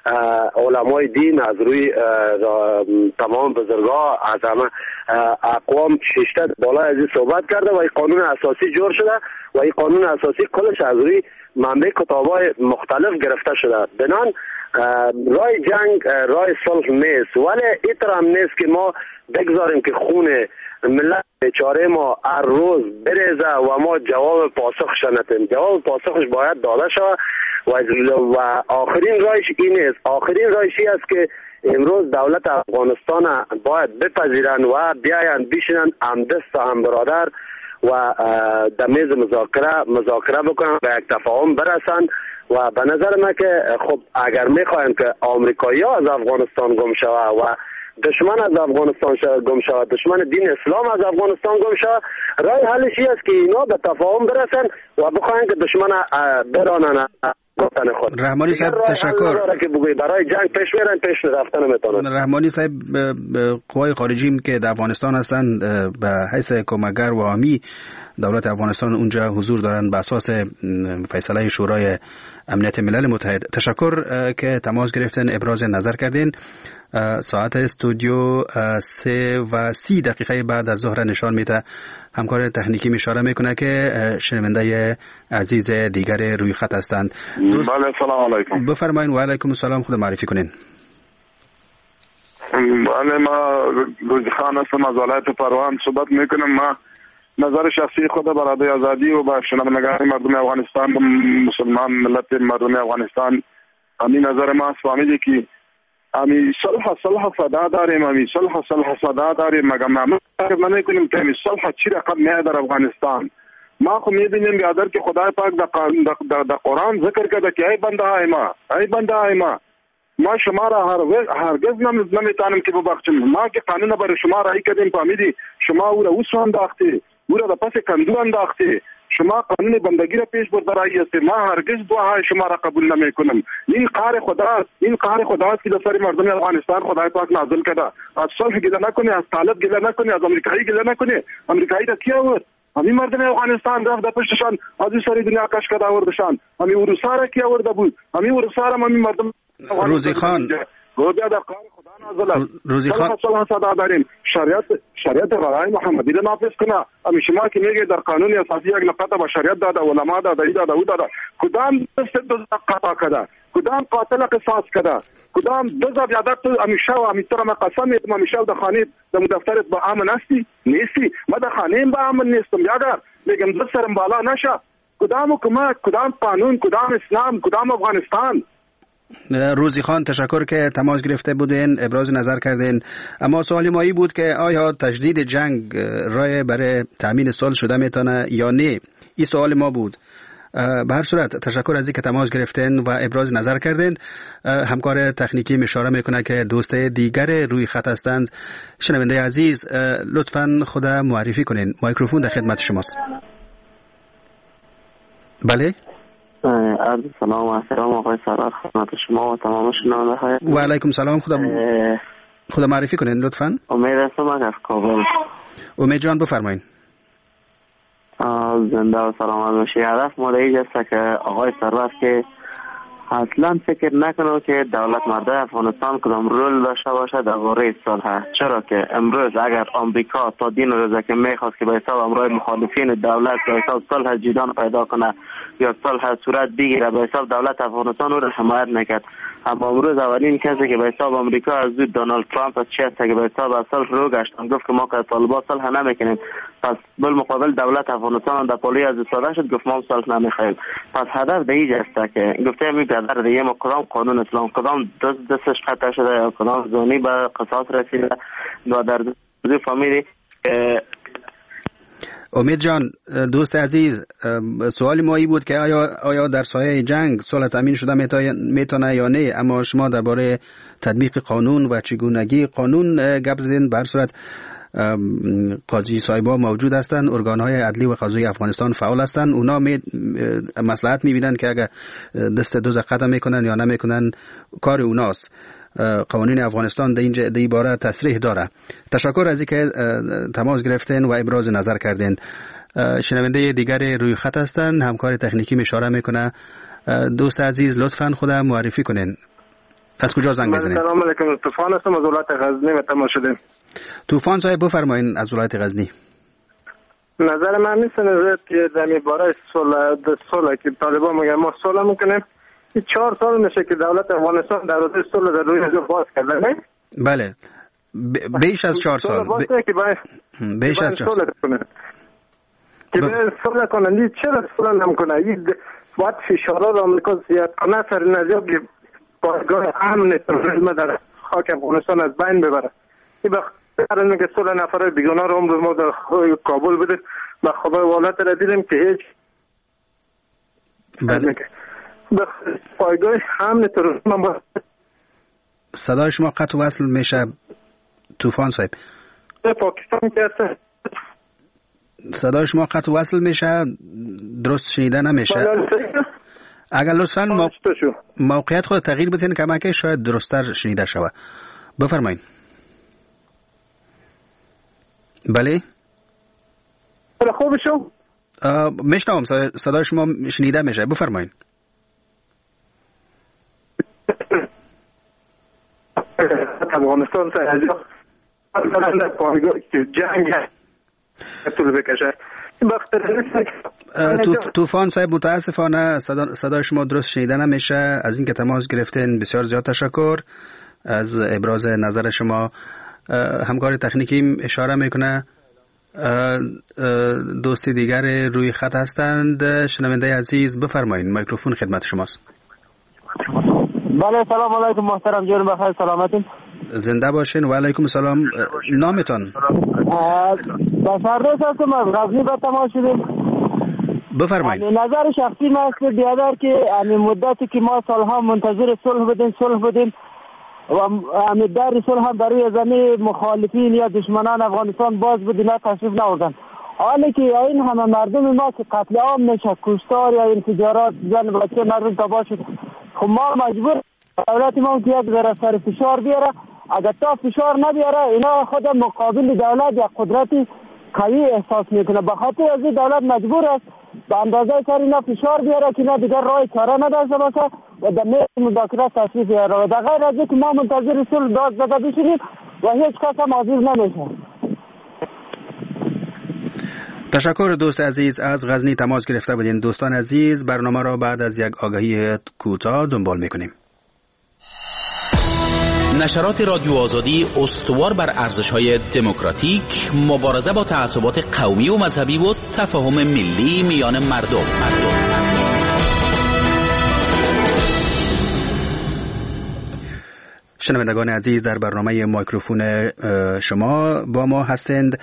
علمای دین، از روی تمام بزرگا، از همه اقوام ششتت بالا از این صحبت کرده و این قانون اساسی جور شده و این قانون اساسی کلش از روی منبع کتابای مختلف گرفته شده. بنان راه جنگ راه صلح نیست، ولی این طرح هم نیست که ما بگذاریم که خون ملت بیچاره ما هر روز بریزه و ما جواب پاسخش ندیم. جواب پاسخش باید داده شود و آخرین راهش این است. آخرین راهش این است که امروز دولت افغانستان باید بپذیرند و بیایند بشینند همدست و هم برادر و در میز مذاکره مذاکره بکنند و یک تفاهم برسند. و به نظر من که خب اگر میخواین که آمریکایی ها از افغانستان گم شود و دشمن از افغانستان گم شود، دشمن دین اسلام از افغانستان گم شود، راه حلش این است که اینا به تفاهم برسن و بخواین که دشمن برانن خود. رحمانی صاحب تشکر. که بگوی برای جنگ پیش میرن پیش رفتن نمیتونن. رحمانی صاحب قوای خارجی که در افغانستان هستند به حیث کمکگر و حامی دولت افغانستان اونجا حضور دارند به اساس فیصله شورای امنیت ملل متحد. تشکر که تماس گرفتن، ابراز نظر کردین. ساعت استودیو سه و سی دقیقه بعد از ظهر نشان میده. همکار تکنیکی اشاره میکنه که شنونده عزیز دیگر روی خط هستند. بله سلام علیکم. بفرمایید. و علیکم السلام. خود معرفی کنین. بله ما روزی خان هستم از ولایت پروان صحبت میکنم. ما نظر شخصی خود برای آزادی و با شنوندگان مردم افغانستان و مسلمان ملت مردم افغانستان همین نظر ما است. فهمیدی که امی صلح صلح صدا داریم، امی صلح صلح صدا داریم، مگر ما ما نکنیم که امی صلح چی رقم نه در افغانستان. ما خو میبینیم بیادر که خدای پاک در در قرآن ذکر کرده که ای بنده های ما، ای بنده های ما ما شما را هرگز نمیتونیم که ببخشیم. ما که قانون برای شما رای کردیم، فهمیدی شما او را اوسو انداختی، او را پس کندو انداختی، شما قانون بندگی را پیش برده رایی هستی. ما هرگز دعای شما را قبول نمیکنم. این قهر خدا این قهر خدا که در سر مردم افغانستان خدای پاک نازل کرده. از صلح گله نکنی، از طالب گله نکنی، از امریکایی گله نکنی. امریکایی را کی آورد؟ همین مردم افغانستان رفت در پشتشان از این سری دنیا کش کرده آوردشان. همین اروسا را کی آورده بود؟ همین اروسا را همین مردم روزی خان گویا در قهر خدا نازل. روزی خان صلح صدا داریم. شریعت شریعت قرآن محمدی را نافذ کنه. امی شما که میگه در قانون اساسی یک نقطه با شریعت داده، علما داده، ای داده، او داده، کدام دست دو قطع کرده، کدام قاتل قصاص کرده، کدام دو زیادت تو امیشه و امیتر ما قسم میدم امیشه در خانه در دفترت با امن هستی نیستی. ما در خانه با امن نیستم. یادر میگم دو سرم بالا نشه. کدام حکومت، کدام قانون، کدام اسلام، کدام افغانستان. روزی خان تشکر که تماس گرفته بودین، ابراز نظر کردین. اما سوالی مایی بود که آیا تجدید جنگ راه برای تامین صلح شده میتونه یا نه؟ این سوال ما بود. به هر صورت تشکر از اینکه تماس گرفتین و ابراز نظر کردین. همکار تکنیکی اشاره میکنه که دوست دیگر روی خط هستند. شنونده عزیز لطفاً خود معرفی کنین. میکروفون در خدمت شماست. بله. عرض سلام و احترام آقای سرور خدمت شما و تمام شنونده های. و علیکم سلام. خدا خدا معرفی کنین لطفاً. امید هستم از کابل. امید جان بفرمایید. زنده و سلامت باشی. هدف ما دیگه است که آقای سرور که اصلا فکر نکنه که دولت مرده افغانستان کدام رول داشته باشه در باره صلح. چرا که امروز اگر آمریکا تا دین روزه که میخواست که به حساب امروز مخالفین دولت به حساب صلح جدان پیدا کنه یا صلح صورت بگیره، به حساب دولت افغانستان رو حمایت نکرد. اما امروز اولین کسی که به حساب آمریکا از دو دونالد ترامپ از چیست که به حساب صلح رو گشتن گفت که ما که طالبان صلح نمیکنیم، پس بالمقابل دولت افغانستان در پالی از استفاده شد گفت ما صلح نمیخوایم. پس هدف دیگه است که گفته می در دیگه ما کدام قانون اسلام کدام دست دستش قطع شده یا کدام زونی به قصاص رسیده و در دو فامیلی. امید جان دوست عزیز، سوال ما ای بود که آیا آیا در سایه جنگ صلح تامین شده میتونه یا نه، اما شما درباره تطبیق قانون و چگونگی قانون گپ زدین. به هر صورت قاضی صاحبا موجود هستند، ارگان‌های عدلی و قضایی افغانستان فعال هستند. اونا می مصلحت می‌بینن که اگر دست دوز قدم میکنن یا نمیکنن کار اوناست. قوانین افغانستان در اینجا در این باره تصریح داره. تشکر از اینکه تماس گرفتین و ابراز نظر کردین. شنونده دیگر روی خط هستند، همکار تکنیکی اشاره میکنه. دوست عزیز لطفاً خودم معرفی کنین. از کجا زنگ میزنید؟ سلام علیکم، طوفان هستم از ولایت غزنی و تماس شدیم. طوفان صاحب بفرمایید از ولایت غزنی. نظر من نیست نظر که در برای صلح صلح که طالبان میگن ما صلح میکنیم. این چهار سال میشه که دولت افغانستان در روی صلح در روی حضور باز کرده نه؟ بله بیش از چهار سال باز که باید بیش از چهار سال که باید صلح کنن. چرا صلح نمیکنه؟ این باید فشارات آمریکا زیاد کنه سر نظر که پایگاه امن تروریسم در خاک افغانستان از بین ببره. این بخاطر اینکه صلح نفرای بیگناه رو عمر ما در کابل بده و خبر والات را دیدیم که هیچ بله پایگاه امن تروریسم با صدای شما قطع و وصل میشه طوفان صاحب. پاکستان که صدای شما قطع و وصل میشه، درست شنیده نمیشه. اگر لطفاً مو... موقعیت خود تغییر بدین که شاید درست‌تر شنیده شود. بفرمایید. بله خوب شو میشنوم، صدای شما شنیده میشه، بفرمایید. افغانستان سرجا جنگ طول بکشه. طوفان صاحب متاسفانه صدای شما درست شنیده نمیشه. از اینکه تماس گرفتین بسیار زیاد تشکر. از ابراز نظر شما همکار تکنیکی اشاره میکنه. دوستی دیگر روی خط هستند. شنونده عزیز بفرمایید، میکروفون خدمت شماست. بله سلام علیکم محترم جان، بخیر سلامتین؟ زنده باشین. و علیکم السلام. نامتان؟ بسردوست هستم از غزنی به تماس شدیم. بفرمایید. نظر شخصی ما است بیادر که همین مدتی که ما سالها منتظر صلح بودیم صلح بودیم و همین در صلح هم برای زمین مخالفین یا دشمنان افغانستان باز بود، اینا تشریف ناوردن. حالی که این همه مردم ما که قتل عام میشه، کشتار یا انفجارات زن بچه مردم تباه شد، خب ما مجبور دولت ما که یک ذره سر فشار بیاره. اگر تا فشار نبیاره اینا خود مقابل دولت یا قدرتی قوی احساس میکنه. به خاطر از این دولت مجبور است به اندازه سر اینا فشار بیاره که اینا دیگر راه چاره نداشته باشه و در میز مذاکره تشریف بیاره. و در غیر از اینکه ما منتظر صلح داد زده بشینیم و هیچ کس هم حاضر نمیشه. تشکر دوست عزیز از غزنی تماس گرفته بودین. دوستان عزیز برنامه را بعد از یک آگهی کوتاه دنبال میکنیم. نشرات رادیو آزادی استوار بر ارزش‌های دموکراتیک، مبارزه با تعصبات قومی و مذهبی و تفاهم ملی میان مردم. مردم. شنوندگان عزیز در برنامه میکروفون شما با ما هستند.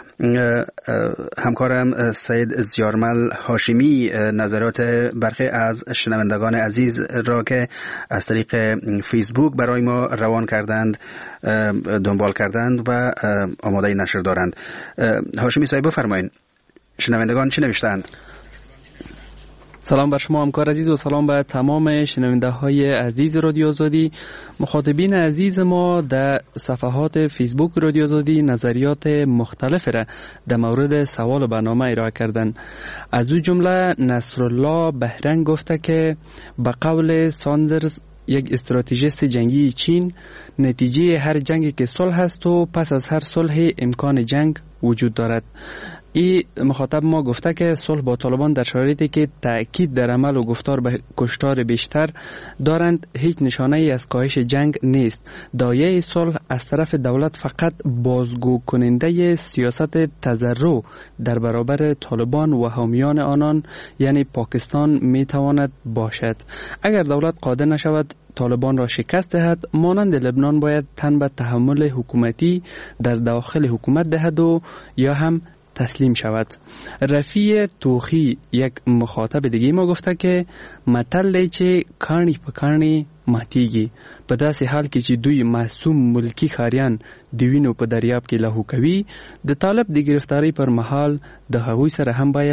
همکارم سید زیارمل هاشمی نظرات برخی از شنوندگان عزیز را که از طریق فیسبوک برای ما روان کردند دنبال کردند و آماده نشر دارند. هاشمی صاحب بفرمایید، شنوندگان چی نوشتند؟ سلام بر شما همکار عزیز و سلام به تمام شنونده های عزیز رادیو آزادی. مخاطبین عزیز ما در صفحات فیسبوک رادیو آزادی نظریات مختلف را در مورد سوال برنامه ارائه کردن. از او جمله نصرالله بهرنگ گفته که به قول ساندرز یک استراتژیست جنگی چین، نتیجه هر جنگی که صلح است و پس از هر صلح امکان جنگ وجود دارد. این مخاطب ما گفته که صلح با طالبان در شرایطی که تأکید در عمل و گفتار به کشتار بیشتر دارند هیچ نشانه ای از کاهش جنگ نیست. دایه صلح از طرف دولت فقط بازگو کننده سیاست تضرع در برابر طالبان و حامیان آنان یعنی پاکستان می تواند باشد. اگر دولت قادر نشود طالبان را شکست دهد، مانند لبنان باید تن به تحمل حکومتی در داخل حکومت دهد و یا هم تسلیم شود. رفیع توخی یک مخاطب دیگه ما گفته که متل چه کانی پکانی ماتیگی، په داسې حال کې چې دوی معصوم ملکی خاریان د وینو په دریاب کې لاهو کوي، د طالب د گرفتاری پر مهال د هغوی سره هم باید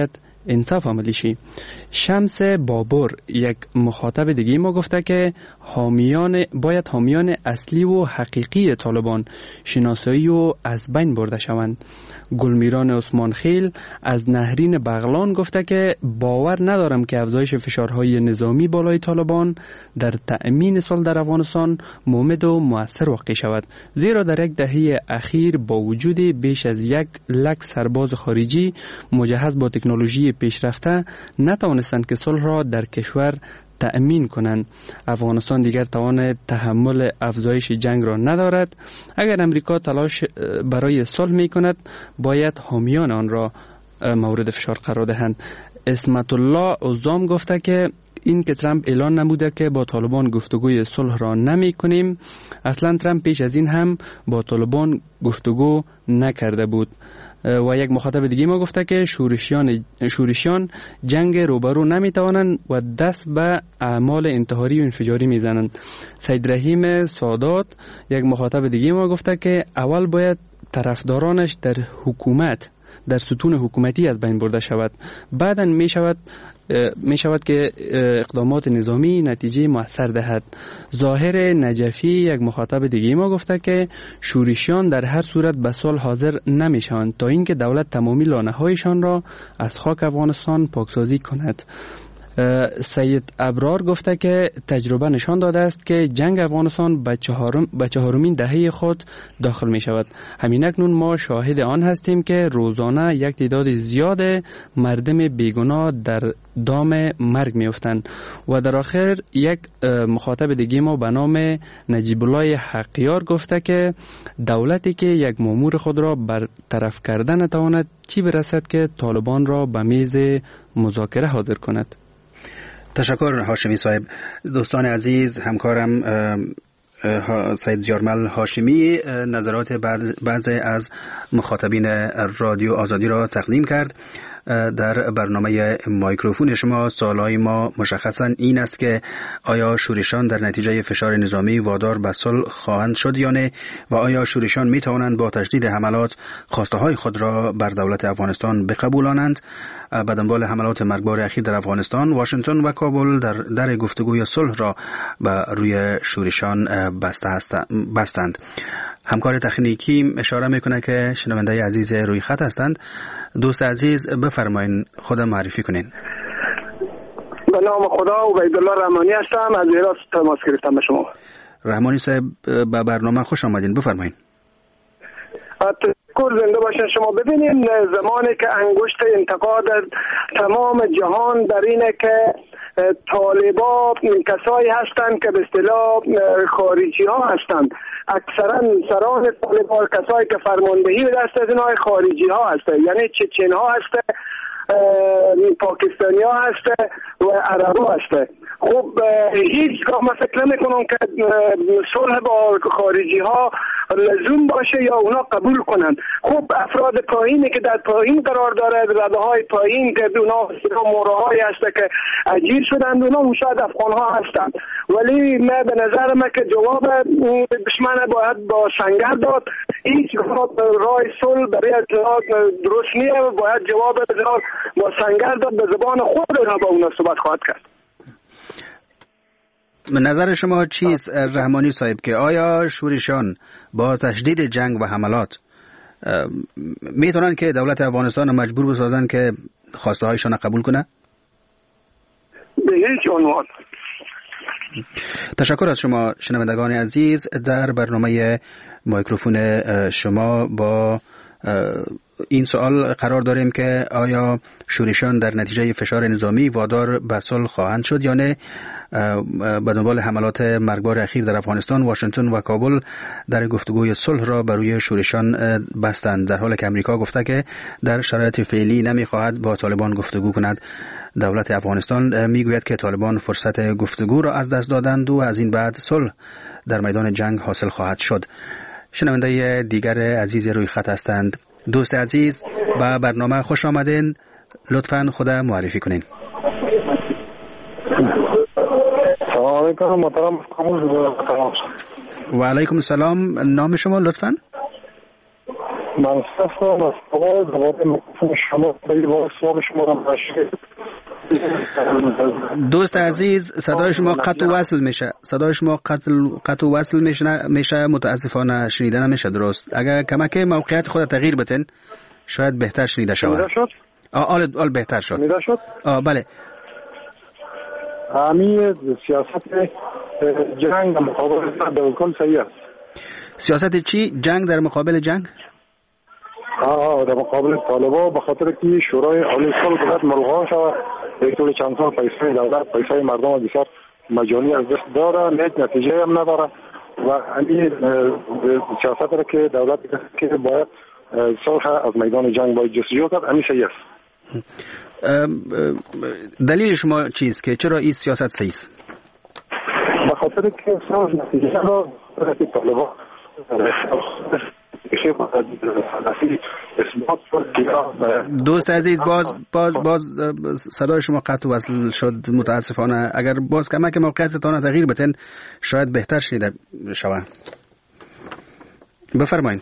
انصاف عملی شی. شمس بابور یک مخاطب دیگه ما گفته که حامیان باید حامیان اصلی و حقیقی طالبان شناسایی و از بین برده شوند. گلمیران عثمان خیل از نهرین بغلان گفته که باور ندارم که افزایش فشارهای نظامی بالای طالبان در تأمین صلح در افغانستان مؤمد و مؤثر واقع شود، زیرا در یک دهه اخیر با وجود بیش از یک لک سرباز خارجی مجهز با تکنولوژی پیشرفته نتوانستند که صلح را در کشور تأمین کنند. افغانستان دیگر توان تحمل افزایش جنگ را ندارد. اگر امریکا تلاش برای صلح می کند باید حامیان آن را مورد فشار قرار دهند. اسمت الله عزام گفته که این که ترامپ اعلان نموده که با طالبان گفتگوی صلح را نمی کنیم، اصلا ترامپ پیش از این هم با طالبان گفتگو نکرده بود. و یک مخاطب دیگه ما گفته که شورشیان شورشیان جنگ روبرو نمیتوانند و دست به اعمال انتحاری و انفجاری میزنند. سید رحیم سادات یک مخاطب دیگه ما گفته که اول باید طرفدارانش در حکومت در ستون حکومتی از بین برده شود، بعداً می شود می شود که اقدامات نظامی نتیجه مؤثر دهد. ظاهر نجفی یک مخاطب دیگه ما گفته که شورشیان در هر صورت به صلح حاضر نمی شوند تا اینکه دولت تمامی لانه هایشان را از خاک افغانستان پاکسازی کند. سید ابرار گفته که تجربه نشان داده است که جنگ افغانستان به چهارم به چهارمین دهه خود داخل می شود. همین اکنون ما شاهد آن هستیم که روزانه یک تعداد زیاد مردم بیگناه در دام مرگ می افتند. و در آخر یک مخاطب دیگه ما به نام نجیب الله حقیار گفته که دولتی که یک مامور خود را برطرف کرده نتواند چی برسد که طالبان را به میز مذاکره حاضر کند. تشکر هاشمی صاحب. دوستان عزیز، همکارم سید زیارمل هاشمی نظرات بعضی از مخاطبین رادیو آزادی را تقدیم کرد. در برنامه مایکروفون شما سوالای ما مشخصا این است که آیا شورشیان در نتیجه فشار نظامی وادار به صلح خواهند شد یا نه، و آیا شورشیان می توانند با تجدید حملات خواسته های خود را بر دولت افغانستان بقبولانند؟ به دنبال حملات مرگبار اخیر در افغانستان، واشنگتن و کابل در در گفتگوی صلح را به روی شورشیان بستند. همکار تکنیکی اشاره میکنه که شنونده عزیز روی خط هستند. دوست عزیز بفرمایید، خود معرفی کنین. به نام خدا و عبدالله رحمانی هستم، از هرات تماس گرفتم به شما. رحمانی صاحب به برنامه خوش آمدین، بفرمایید. تشکر، زنده باشین. شما ببینید زمانی که انگشت انتقاد تمام جهان در اینه که طالبا کسایی هستند که به اصطلاح خارجی ها هستند، اکثرا سران طالبا کسایی که فرماندهی به دست از اینهای خارجی ها هستند، یعنی چچن ها هستند، پاکستانی ها هسته و عرب ها هسته. خب هیچ گاه من فکر نمی کنم که صلح با خارجی ها لزوم باشه یا اونا قبول کنن. خب افراد پایینی که در پایین قرار داره، رده های پایین که اونا مورایی هسته که اجیر شدند، اونا شاید افغان ها هستند، ولی من به نظر من که جواب دشمن باید با سنگر داد. هیچ گاه راه صلح برای اطلاعات درست نیه، باید جواب با سنگر داد، به زبان خود اونا با اونا صحبت خواهد کرد. نظر شما چیست رحمانی صاحب که آیا شورشیان با تشدید جنگ و حملات میتونن که دولت افغانستان مجبور بسازن که خواسته هایشان قبول کنه؟ به هیچ عنوان. تشکر از شما شنوندگان عزیز. در برنامه مایکروفون شما با این سوال قرار داریم که آیا شورشیان در نتیجه فشار نظامی وادار به صلح خواهند شد یا نه. به دنبال حملات مرگبار اخیر در افغانستان، واشنگتن و کابل در گفتگوی صلح را بر روی شورشیان بستند، در حالی که امریکا گفته که در شرایط فعلی نمیخواهد با طالبان گفتگو کند. دولت افغانستان میگوید که طالبان فرصت گفتگو را از دست دادند و از این بعد صلح در میدان جنگ حاصل خواهد شد. شنونده دیگر عزیز روی خط هستند. دوست عزیز به برنامه خوش آمدین. لطفاً خود معرفی کنین. سلام علیکم محترم. و علیکم السلام. نام شما لطفاً؟ منصف و مستقال دواره مکتفون شما بایی با سوال شما را مشکل. دوست عزیز صدای شما قطع وصل میشه صدای شما قطع قطع وصل میشه میشه متاسفانه شنیدن نمیشه درست. اگر کمک موقعیت خود تغییر بدین شاید بهتر شنیده شود. شنیده شد؟ آه آل آل بهتر شد. شنیده شد؟ آه بله. همی سیاست جنگ در مقابل دولت صحیح است. سیاست چی؟ جنگ در مقابل جنگ؟ آه در مقابل طالبان به خاطر که شورای عالی صلح باید ملغا شود. یک طول چند سال پیسه دولت پیسه مردم بسیار مجانی از دست داره، هیچ نتیجه هم نداره و این سیاست را که دولت که باید صلح از میدان جنگ باید جستجو کرد همین صحیح است. دلیل شما چیست که چرا این سیاست صحیح است؟ به خاطر که صلح نتیجه را که طالبان دوست عزیز باز باز باز صدای شما قطع وصل شد متاسفانه. اگر باز کمک موقعیتتان تغییر بدین شاید بهتر شنیده شود. بفرمایید.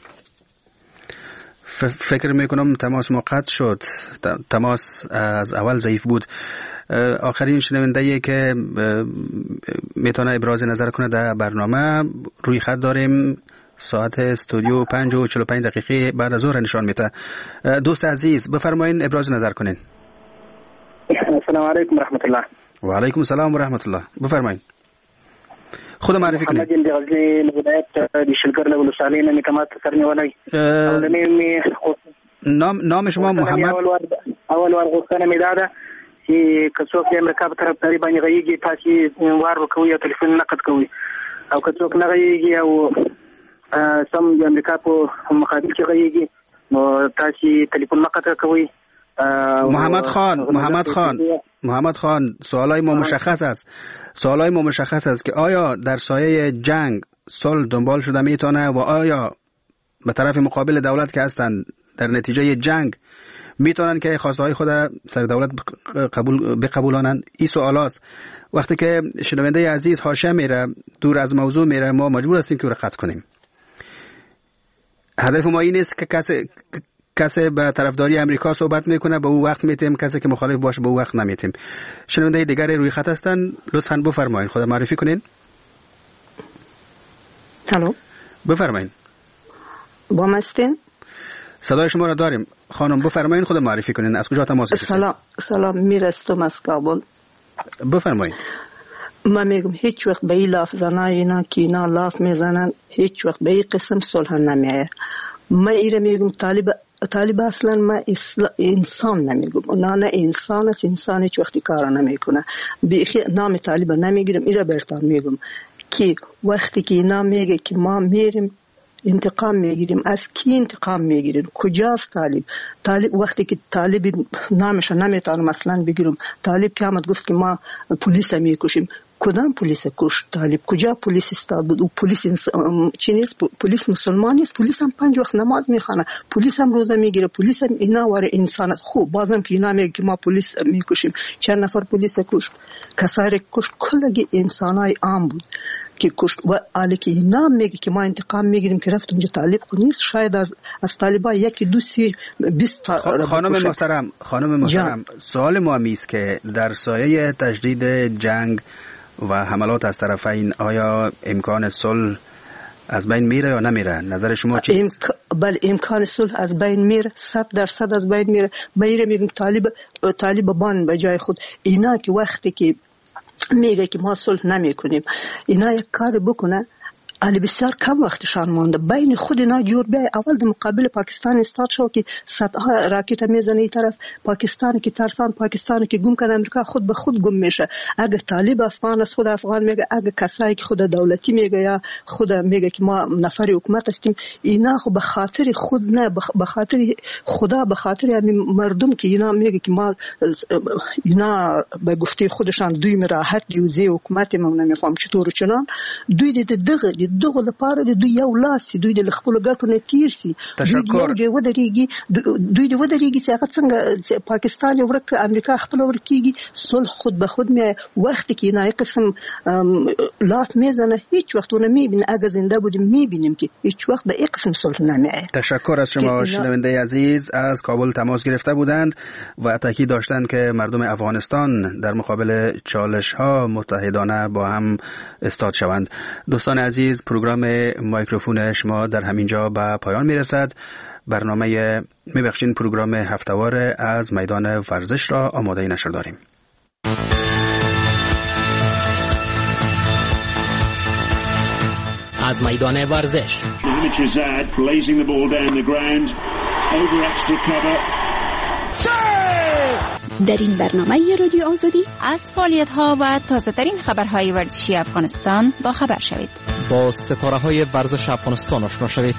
فکر میکنم تماس ما قطع شد. تماس از اول ضعیف بود. آخرین شنونده که میتونه ابراز نظر کنه در برنامه روی خط داریم. ساعت استودیو پنج و چهل و پنج دقیقه بعد از ظهر نشان میده. دوست عزیز بفرمایید ابراز نظر کنین. السلام علیکم و رحمت الله. و علیکم السلام و رحمت الله. بفرمایید. خود معرفی کنید. محمد دی غزنی ولایت د شلګر له ولسوالۍ نه کمات سرنیولای. نام نام شما محمد. اول ور غوښتنه مې دا ده چې کڅوک د امریکا په طرف تری باندې غيږي تاسو وار وکوي او ټلیفون نقد کوي او کڅوک نه غيږي او سم د امریکا په مقابل کې غيږي نو تاسو ټلیفون نقد کوي. محمد خان محمد خان محمد خان سوالای ما مشخص است. سوالای ما مشخص است که آیا در سایه جنگ صلح دنبال شده میتونه و آیا به طرف مقابل دولت که هستند در نتیجه جنگ میتونن که خواسته های خود سر دولت قبول بقبولانند. این سوال است. وقتی که شنونده عزیز حاشیه میره دور از موضوع میره ما مجبور هستیم که رقت کنیم. هدف ما این است که کسی کسی به طرفداری امریکا صحبت میکنه به او وقت میتیم، کسی که مخالف باشه به او وقت نمیتیم. شنونده دیگری روی خط هستن، لطفاً بفرمایید. خود معرفی کنین. الو بفرمایید. با ما هستین؟ صدای شما را داریم خانم. بفرمایید خود معرفی کنین. از کجا تماس گرفتید؟ سلام سلام میرستم از کابل. بفرمایید. من میگم هیچ وقت به این لفظانه اینا که اینا لاف میزنن هیچ وقت به این قسم صلح نمیایه. من ایره میگم طالب طالب اصلا ما انسان نمیگم. اونا نه انسان است. انسان هیچ وقتی کار نمیکنه. بیخی نام طالب نمیگیرم. ایره برتان میگم که وقتی که اینا میگه که ما میریم انتقام میگیریم، از کی انتقام میگیریم؟ کجاست طالب؟ طالب وقتی که طالب نامش نمیتونم مثلا بگیرم. طالب که آمد گفت که ما پلیس میکشیم. کدام پلیس کشت طالب؟ کجا پلیس استاد بود؟ او پلیس چی نیست؟ پلیس مسلمان نیست. پلیس هم پنج وقت نماز میخوانه، پلیس هم روزه میگیره، پلیس هم اینا واره انسان است. خوب بازم که اینا میگه که ما پلیس میکشیم. چند نفر پلیس کشت؟ کسایی کشت کلگی انسانای عام بود که کشت. و علی که اینا میگه که ما انتقام میگیریم که رفت اونجا طالب خود نیست. شاید از از طالبا یکی دو سی بیست. خانم محترم خانم محترم سوال ما است که در سایه تجدید جنگ و حملات از طرفین آیا امکان صلح از بین میره یا نمیره؟ نظر شما چیست؟ امک... بله امکان صلح از بین میره، صد درصد از بین میره. میره میگم طالب طالبان به جای خود اینا که وقتی که میگه که ما صلح نمیکنیم اینا یک کار بکنه علی بسیار کم وقتشان مونده بین خود اینا جور بیای. اول در مقابل پاکستان استاد شو که صدها راکت میزنه این طرف، پاکستان که ترسان پاکستان که گم کنه امریکا خود به خود گم میشه. اگر طالب افغان است خود افغان میگه، اگر کسایی که خود دولتی میگه یا خود میگه که ما نفر حکومت هستیم، اینا خود به خاطر خود نه به خاطر خدا به خاطر همین مردم که اینا میگه که ما اینا به گفته خودشان دوی راحت دیوزه حکومت ما نمیفهم چطور چنان دوی دغه د دغه لپاره د دوی یو لاس دوی د خپل ګټو نه تیر سي تشکر دوی ودرېږي دوی د ودرېږي چې هغه څنګه پاکستان ورک امریکا خپل ورکیږي صلح خود به خود می وقتی که اینا قسم لاف میزنه هیچ وقت اون میبینه اگه زنده بودیم میبینیم که هیچ وقت به این قسم صلح نمیآید. تشکر از شما شنونده عزیز از کابل تماس گرفته بودند و تاکید داشتند که مردم افغانستان در مقابل چالش ها متحدانه با هم استاد شوند. دوستان عزیز پروگرام مایکروفون شما در همینجا به پایان میرسد. برنامه میبخشین پروگرام هفتهوار از میدان ورزش را آماده نشر داریم. از میدان ورزش در این برنامه رادیو آزادی از فعالیت‌ها و تازه‌ترین خبرهای ورزشی افغانستان با خبر شوید. با ستاره‌های ورزش افغانستان آشنا شوید.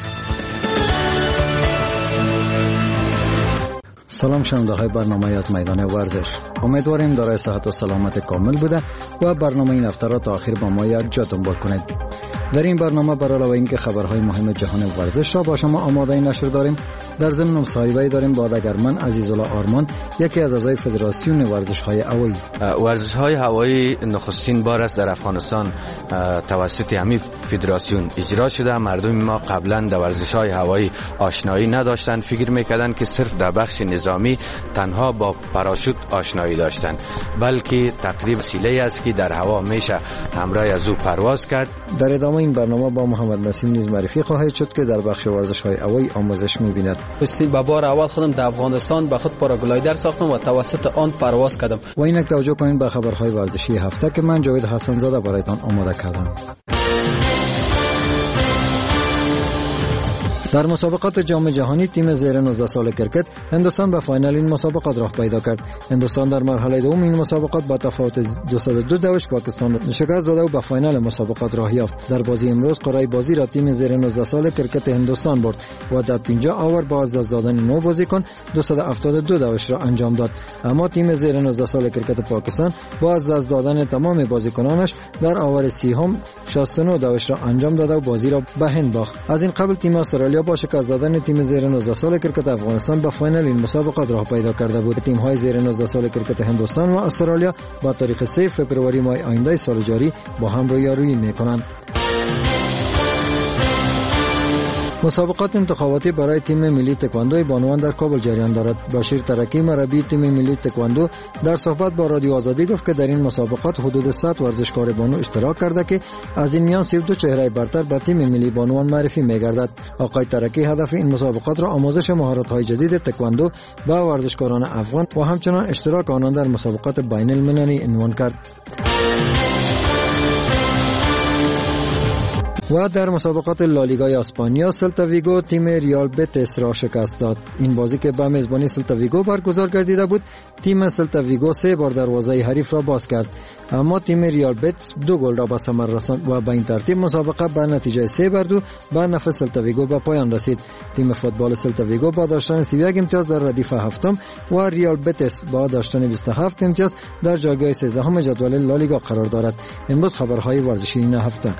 سلام شنونده های برنامه از میدان ورزش. امیدواریم دارای صحت و سلامت کامل بوده و برنامه این هفته را تا آخر با ما یک جا دنبال کنید. در این برنامه بر علاوه اینکه خبرهای مهم جهان ورزش را با شما آماده نشر داریم، در ضمن مصاحبه داریم با دگرمن عزیزالله آرمان، یکی از اعضای فدراسیون ورزش‌های هوایی. ورزش‌های هوایی نخستین بار است در افغانستان توسط همین فدراسیون اجرا شده. مردم ما قبلا در ورزش‌های هوایی آشنایی نداشتند، فکر می‌کردند که صرف در بخش نظامی تنها با پاراشوت آشنایی داشتند، بلکه تقریبا وسیله است که در هوا میشه همراه از او پرواز کرد. در ادامه این برنامه با محمد نسیم نیز معرفی خواهید شد که در بخش ورزش‌های هوایی آموزش می‌بیند. استین به بار اول خودم در افغانستان به خود پاراگلایدر ساختم و توسط آن پرواز کردم. و اینک توجه کنید به خبرهای ورزشی هفته که من جاوید حسن زاده برایتان آماده کردم. در مسابقات جام جهانی تیم زیر نوزده سال کرکت هندوستان به فاینال این مسابقات راه پیدا کرد. هندوستان در مرحله دوم این مسابقات با تفاوت دویست و دو دوش پاکستان را شکست داده و به فاینال مسابقات راه یافت. در بازی امروز قرعه بازی را تیم زیر نوزده سال کرکت هندوستان برد و در پنجاه اوور با از دست دادن نه بازیکن دویست و هفتاد و دو دوش را انجام داد. اما تیم زیر نوزده سال کرکت پاکستان با از دست دادن تمام بازیکنانش در اوور سیهم شصت و نه دوش را انجام داد و بازی را به هند باخت. از این قبل تیم استرالیا با شکست دادن تیم زیر نوزده سال کرکت افغانستان به فاینال این مسابقات راه پیدا کرده بود. تیم های زیر نوزده سال کرکت هندوستان و استرالیا با تاریخ سه فوریه ماه آینده سال جاری با هم رویارویی میکنند. مسابقات انتخاباتی برای تیم ملی تکواندو بانوان در کابل جریان دارد. بشیر ترکی مربی تیم ملی تکواندو در صحبت با رادیو آزادی گفت که در این مسابقات حدود صد ورزشکار بانو اشتراک کرده که از این میان سی و دو چهره برتر به تیم ملی بانوان معرفی می‌گردد. آقای ترکی هدف این مسابقات را آموزش مهارت‌های جدید تکواندو به ورزشکاران افغان و همچنان اشتراک آنان در مسابقات بین‌المللی عنوان کرد. و در مسابقات لالیگای اسپانیا سلتا ویگو تیم ریال بتیس را شکست داد. این بازی که به میزبانی سلتا ویگو برگزار گردیده بود، تیم سلتا ویگو سه بار دروازه حریف را باز کرد، اما تیم ریال بتیس دو گل را به ثمر رساند و به این ترتیب مسابقه به نتیجه سه بر دو به نفع سلتا ویگو به پایان رسید. تیم فوتبال سلتا ویگو با داشتن سی و یک امتیاز در ردیف هفتم و ریال بتیس با داشتن بیست و هفت امتیاز در جایگاه سیزدهم جدول لالیگا قرار دارد. امروز خبرهای ورزشی این هفته.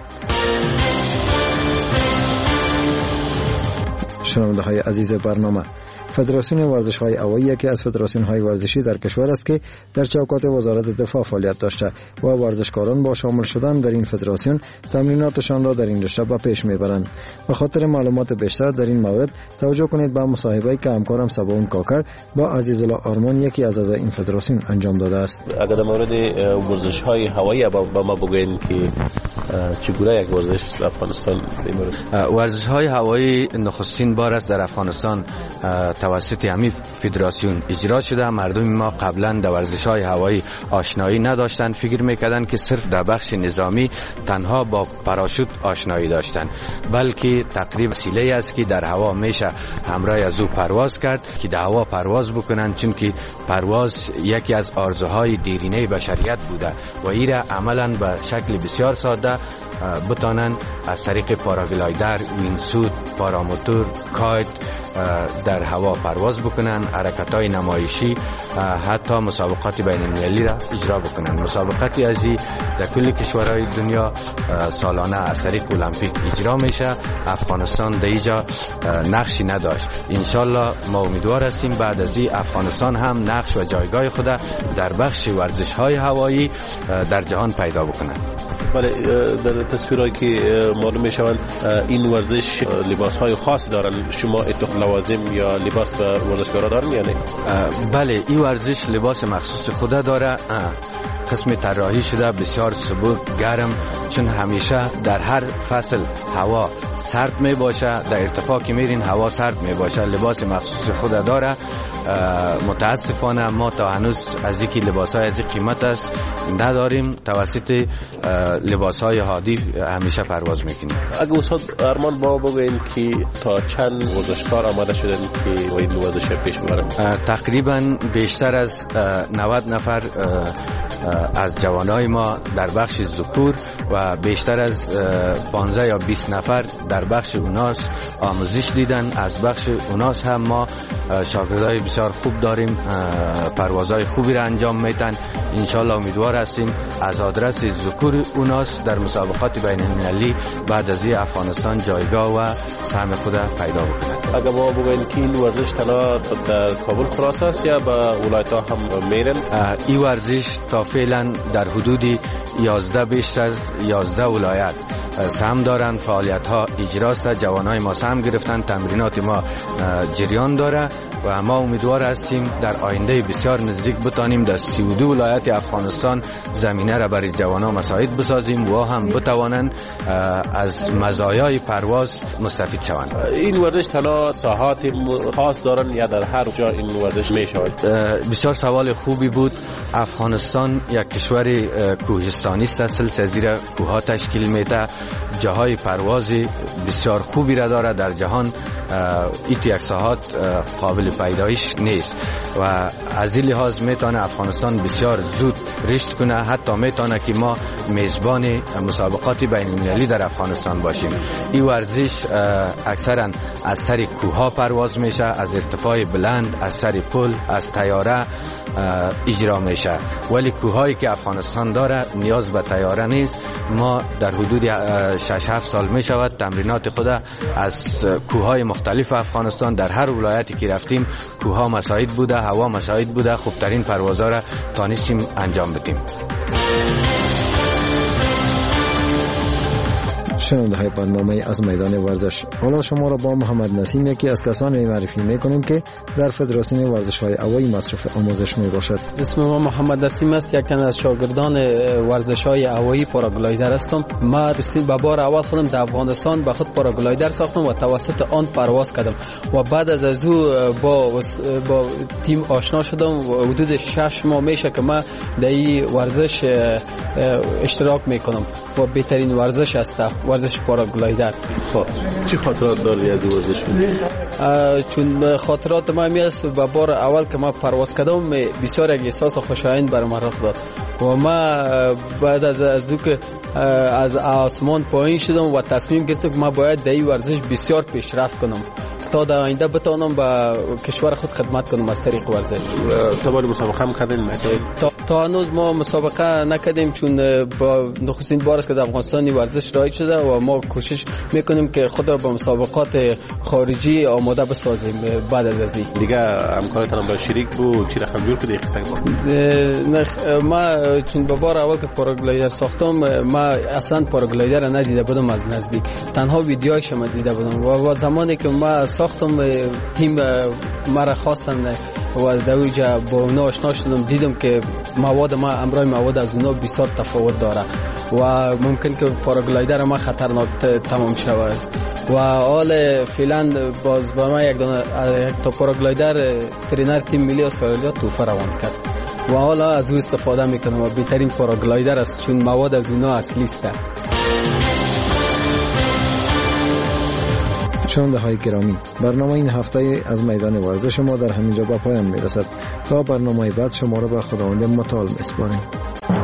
شنونده های عزیز برنامه، فدراسیون ورزش‌های هوایی یکی از فدراسیون‌های ورزشی در کشور است که در چوکات وزارت دفاع فعالیت داشته و ورزشکاران با شامل شدن در این فدراسیون تمریناتشان را در این رشته به پیش میبرند. به خاطر معلومات بیشتر در این مورد توجه کنید به مصاحبه‌ای که همکارم سباون کاکر با عزیزالله آرمان یکی از اعضای این فدراسیون انجام داده است. اگر در مورد ورزش‌های هوایی با ما بگویید که چگونه یک ورزش در افغانستان ورزش‌های هوایی نخستین بار است در افغانستان توسط همین فدراسیون اجرا شده. مردم ما قبلا در ورزش‌های هوایی آشنایی نداشتند، فکر می‌کردند که صرف در بخش نظامی تنها با پاراشوت آشنایی داشتند، بلکه تقریبا وسیله است که در هوا میشه همراه از او پرواز کرد که در هوا پرواز بکنند، چون که پرواز یکی از آرزوهای دیرینه بشریت بوده و این را عملاً به شکل بسیار ساده بتانن از طریق پاراگلایدر، وینسوت، پاراموتور، کایت در هوا پرواز بکنن، حرکت‌های نمایشی، حتی مسابقات بین المللی را اجرا بکنن. مسابقاتی ازی در کل کشورهای دنیا سالانه از طریق المپیک اجرا میشه. افغانستان در اینجا نقشی نداشت. انشالله ما امیدوار هستیم بعد از این افغانستان هم نقش و جایگاه خود در بخش ورزش‌های هوایی در جهان پیدا بکنه. بله، در تصویرهایی که معلوم میشوند این ورزش لباس‌های خاص دارن. شما اتخاذ لوازم یا لباس به ورزشکارا دارن یا نه؟ بله، این ورزش لباس مخصوص خود داره. قسم طراحی شده بسیار سبک، گرم، چون همیشه در هر فصل هوا سرد می باشه. در ارتفاع که میرین هوا سرد می باشه. لباس مخصوص خود داره. متاسفانه ما تا هنوز از اینکه لباس‌های از این قیمت است نداریم. توسط لباس‌های عادی همیشه پرواز میکنیم. اگه استاد ارمان با بگوین که تا چند ورزشکار آماده شدن که این ورزش پیش ببرن؟ تقریبا بیشتر از نود نفر از جوانای ما در بخش ذکور و بیشتر از پانزده یا بیست نفر در بخش اوناس آموزش دیدن. از بخش اوناس هم ما شاگردای بسیار خوب داریم، پروازهای خوبی را انجام میدن. انشالله امیدوار هستیم از آدرس ذکور اوناس در مسابقات بین المللی بعد از این افغانستان جایگاه و سهم خود پیدا بکنه. اگر ما بگوییم که این ورزش تنها در کابل خلاص است یا به ولایت ها هم میرن؟ این ورزش تا فعلا در حدود یازده بیش از یازده ولایت سهم دارن. فعالیت ها اجراست، جوانای ما سهم گرفتن، تمرینات ما جریان داره و ما امیدوار هستیم در آینده بسیار نزدیک بتانیم در سی و دو ولایت افغانستان زمینه را برای جوانان مساعد بسازیم و هم بتوانند از مزایای پرواز مستفید شوند. این ورزش تنها ساحات خاص دارن یا در هر جا این ورزش می شود؟ بسیار سوال خوبی بود. افغانستان یک کشور کوهستانی است، سلسله زیر کوه تشکیل میده. جاهای پرواز بسیار خوبی را داره در جهان. ایت یک ساحات قابل پیدایش نیست و از این لحاظ میتونه افغانستان بسیار زود رشد کنه. حتی میتونه که ما میزبان مسابقات بین المللی در افغانستان باشیم. این ورزش اکثرا از سر کوه پرواز میشه، از ارتفاع بلند، از سر پل، از طیاره اجرا میشه. ولی کوههایی که افغانستان داره نیاز به طیاره نیست. ما در حدود شش هفت سال می شود تمرینات خود از کوههای مختلف افغانستان در هر ولایتی که رفتیم کوهها مساعد بوده، هوا مساعد بوده، خوبترین پروازها را تانستیم انجام بدیم. شنونده های برنامه از میدان ورزش، حالا شما را با محمد نسیم یکی از کسانی معرفی میکنیم که در فدراسیون ورزش های هوایی مصرف آموزش می باشد. اسم ما محمد نسیم است، یک تن از شاگردان ورزش های هوایی پاراگلایدر هستم. ما رسید به بار اول خودم در افغانستان به خود پاراگلایدر ساختم و توسط آن پرواز کردم و بعد از از او با با تیم آشنا شدم. حدود شش ماه میشه که ما در این ورزش اشتراک میکنم و بهترین ورزش است، ورزش پاراگلایدر. خب چی خاطرات داری از ورزش؟ چون خاطرات ما میاد به بار اول که ما پرواز کردم بسیار یک احساس خوشایند برام رخ داد و ما بعد از از که از آسمان پایین شدم و تصمیم گرفتم که ما باید در این ورزش بسیار پیشرفت کنم تا در آینده بتوانم به کشور خود خدمت کنم از طریق ورزش. تا ولی مسابقه هم کردین؟ تا, تا هنوز ما مسابقه نکردیم چون با نخستین بار است که در افغانستان ورزش رایج شده و ما کوشش میکنیم که خود را به مسابقات خارجی آماده بسازیم. بعد از ازی دیگه همکارتان با شریک بود چی رقم جور کردی قصه ما چون به بار اول که پاراگلایدر ساختم ما اصلا پاراگلایدر را ندیده بودم از نزدیک، تنها ویدیوهایش ما دیده بودم و زمانی که ما ساختم تیم مرا خواستن و در اونجا با اونا آشنا شدم، دیدم که مواد ما امرای مواد از اونا بسیار تفاوت داره و ممکن که پاراگلایدر ما خطرناک تمام شود و حال فعلا باز با ما یک دونه یک تا پاراگلایدر ترینر تیم ملی استرالیا توفه روان کرد و حالا از او استفاده میکنم و بهترین پاراگلایدر است چون مواد از اونا اصلی است. شنونده های گرامی، برنامه این هفته از میدان ورزش ما در همینجا به پایان میرسد. تا برنامه بعد شما را به خداوند متعال میسپاریم.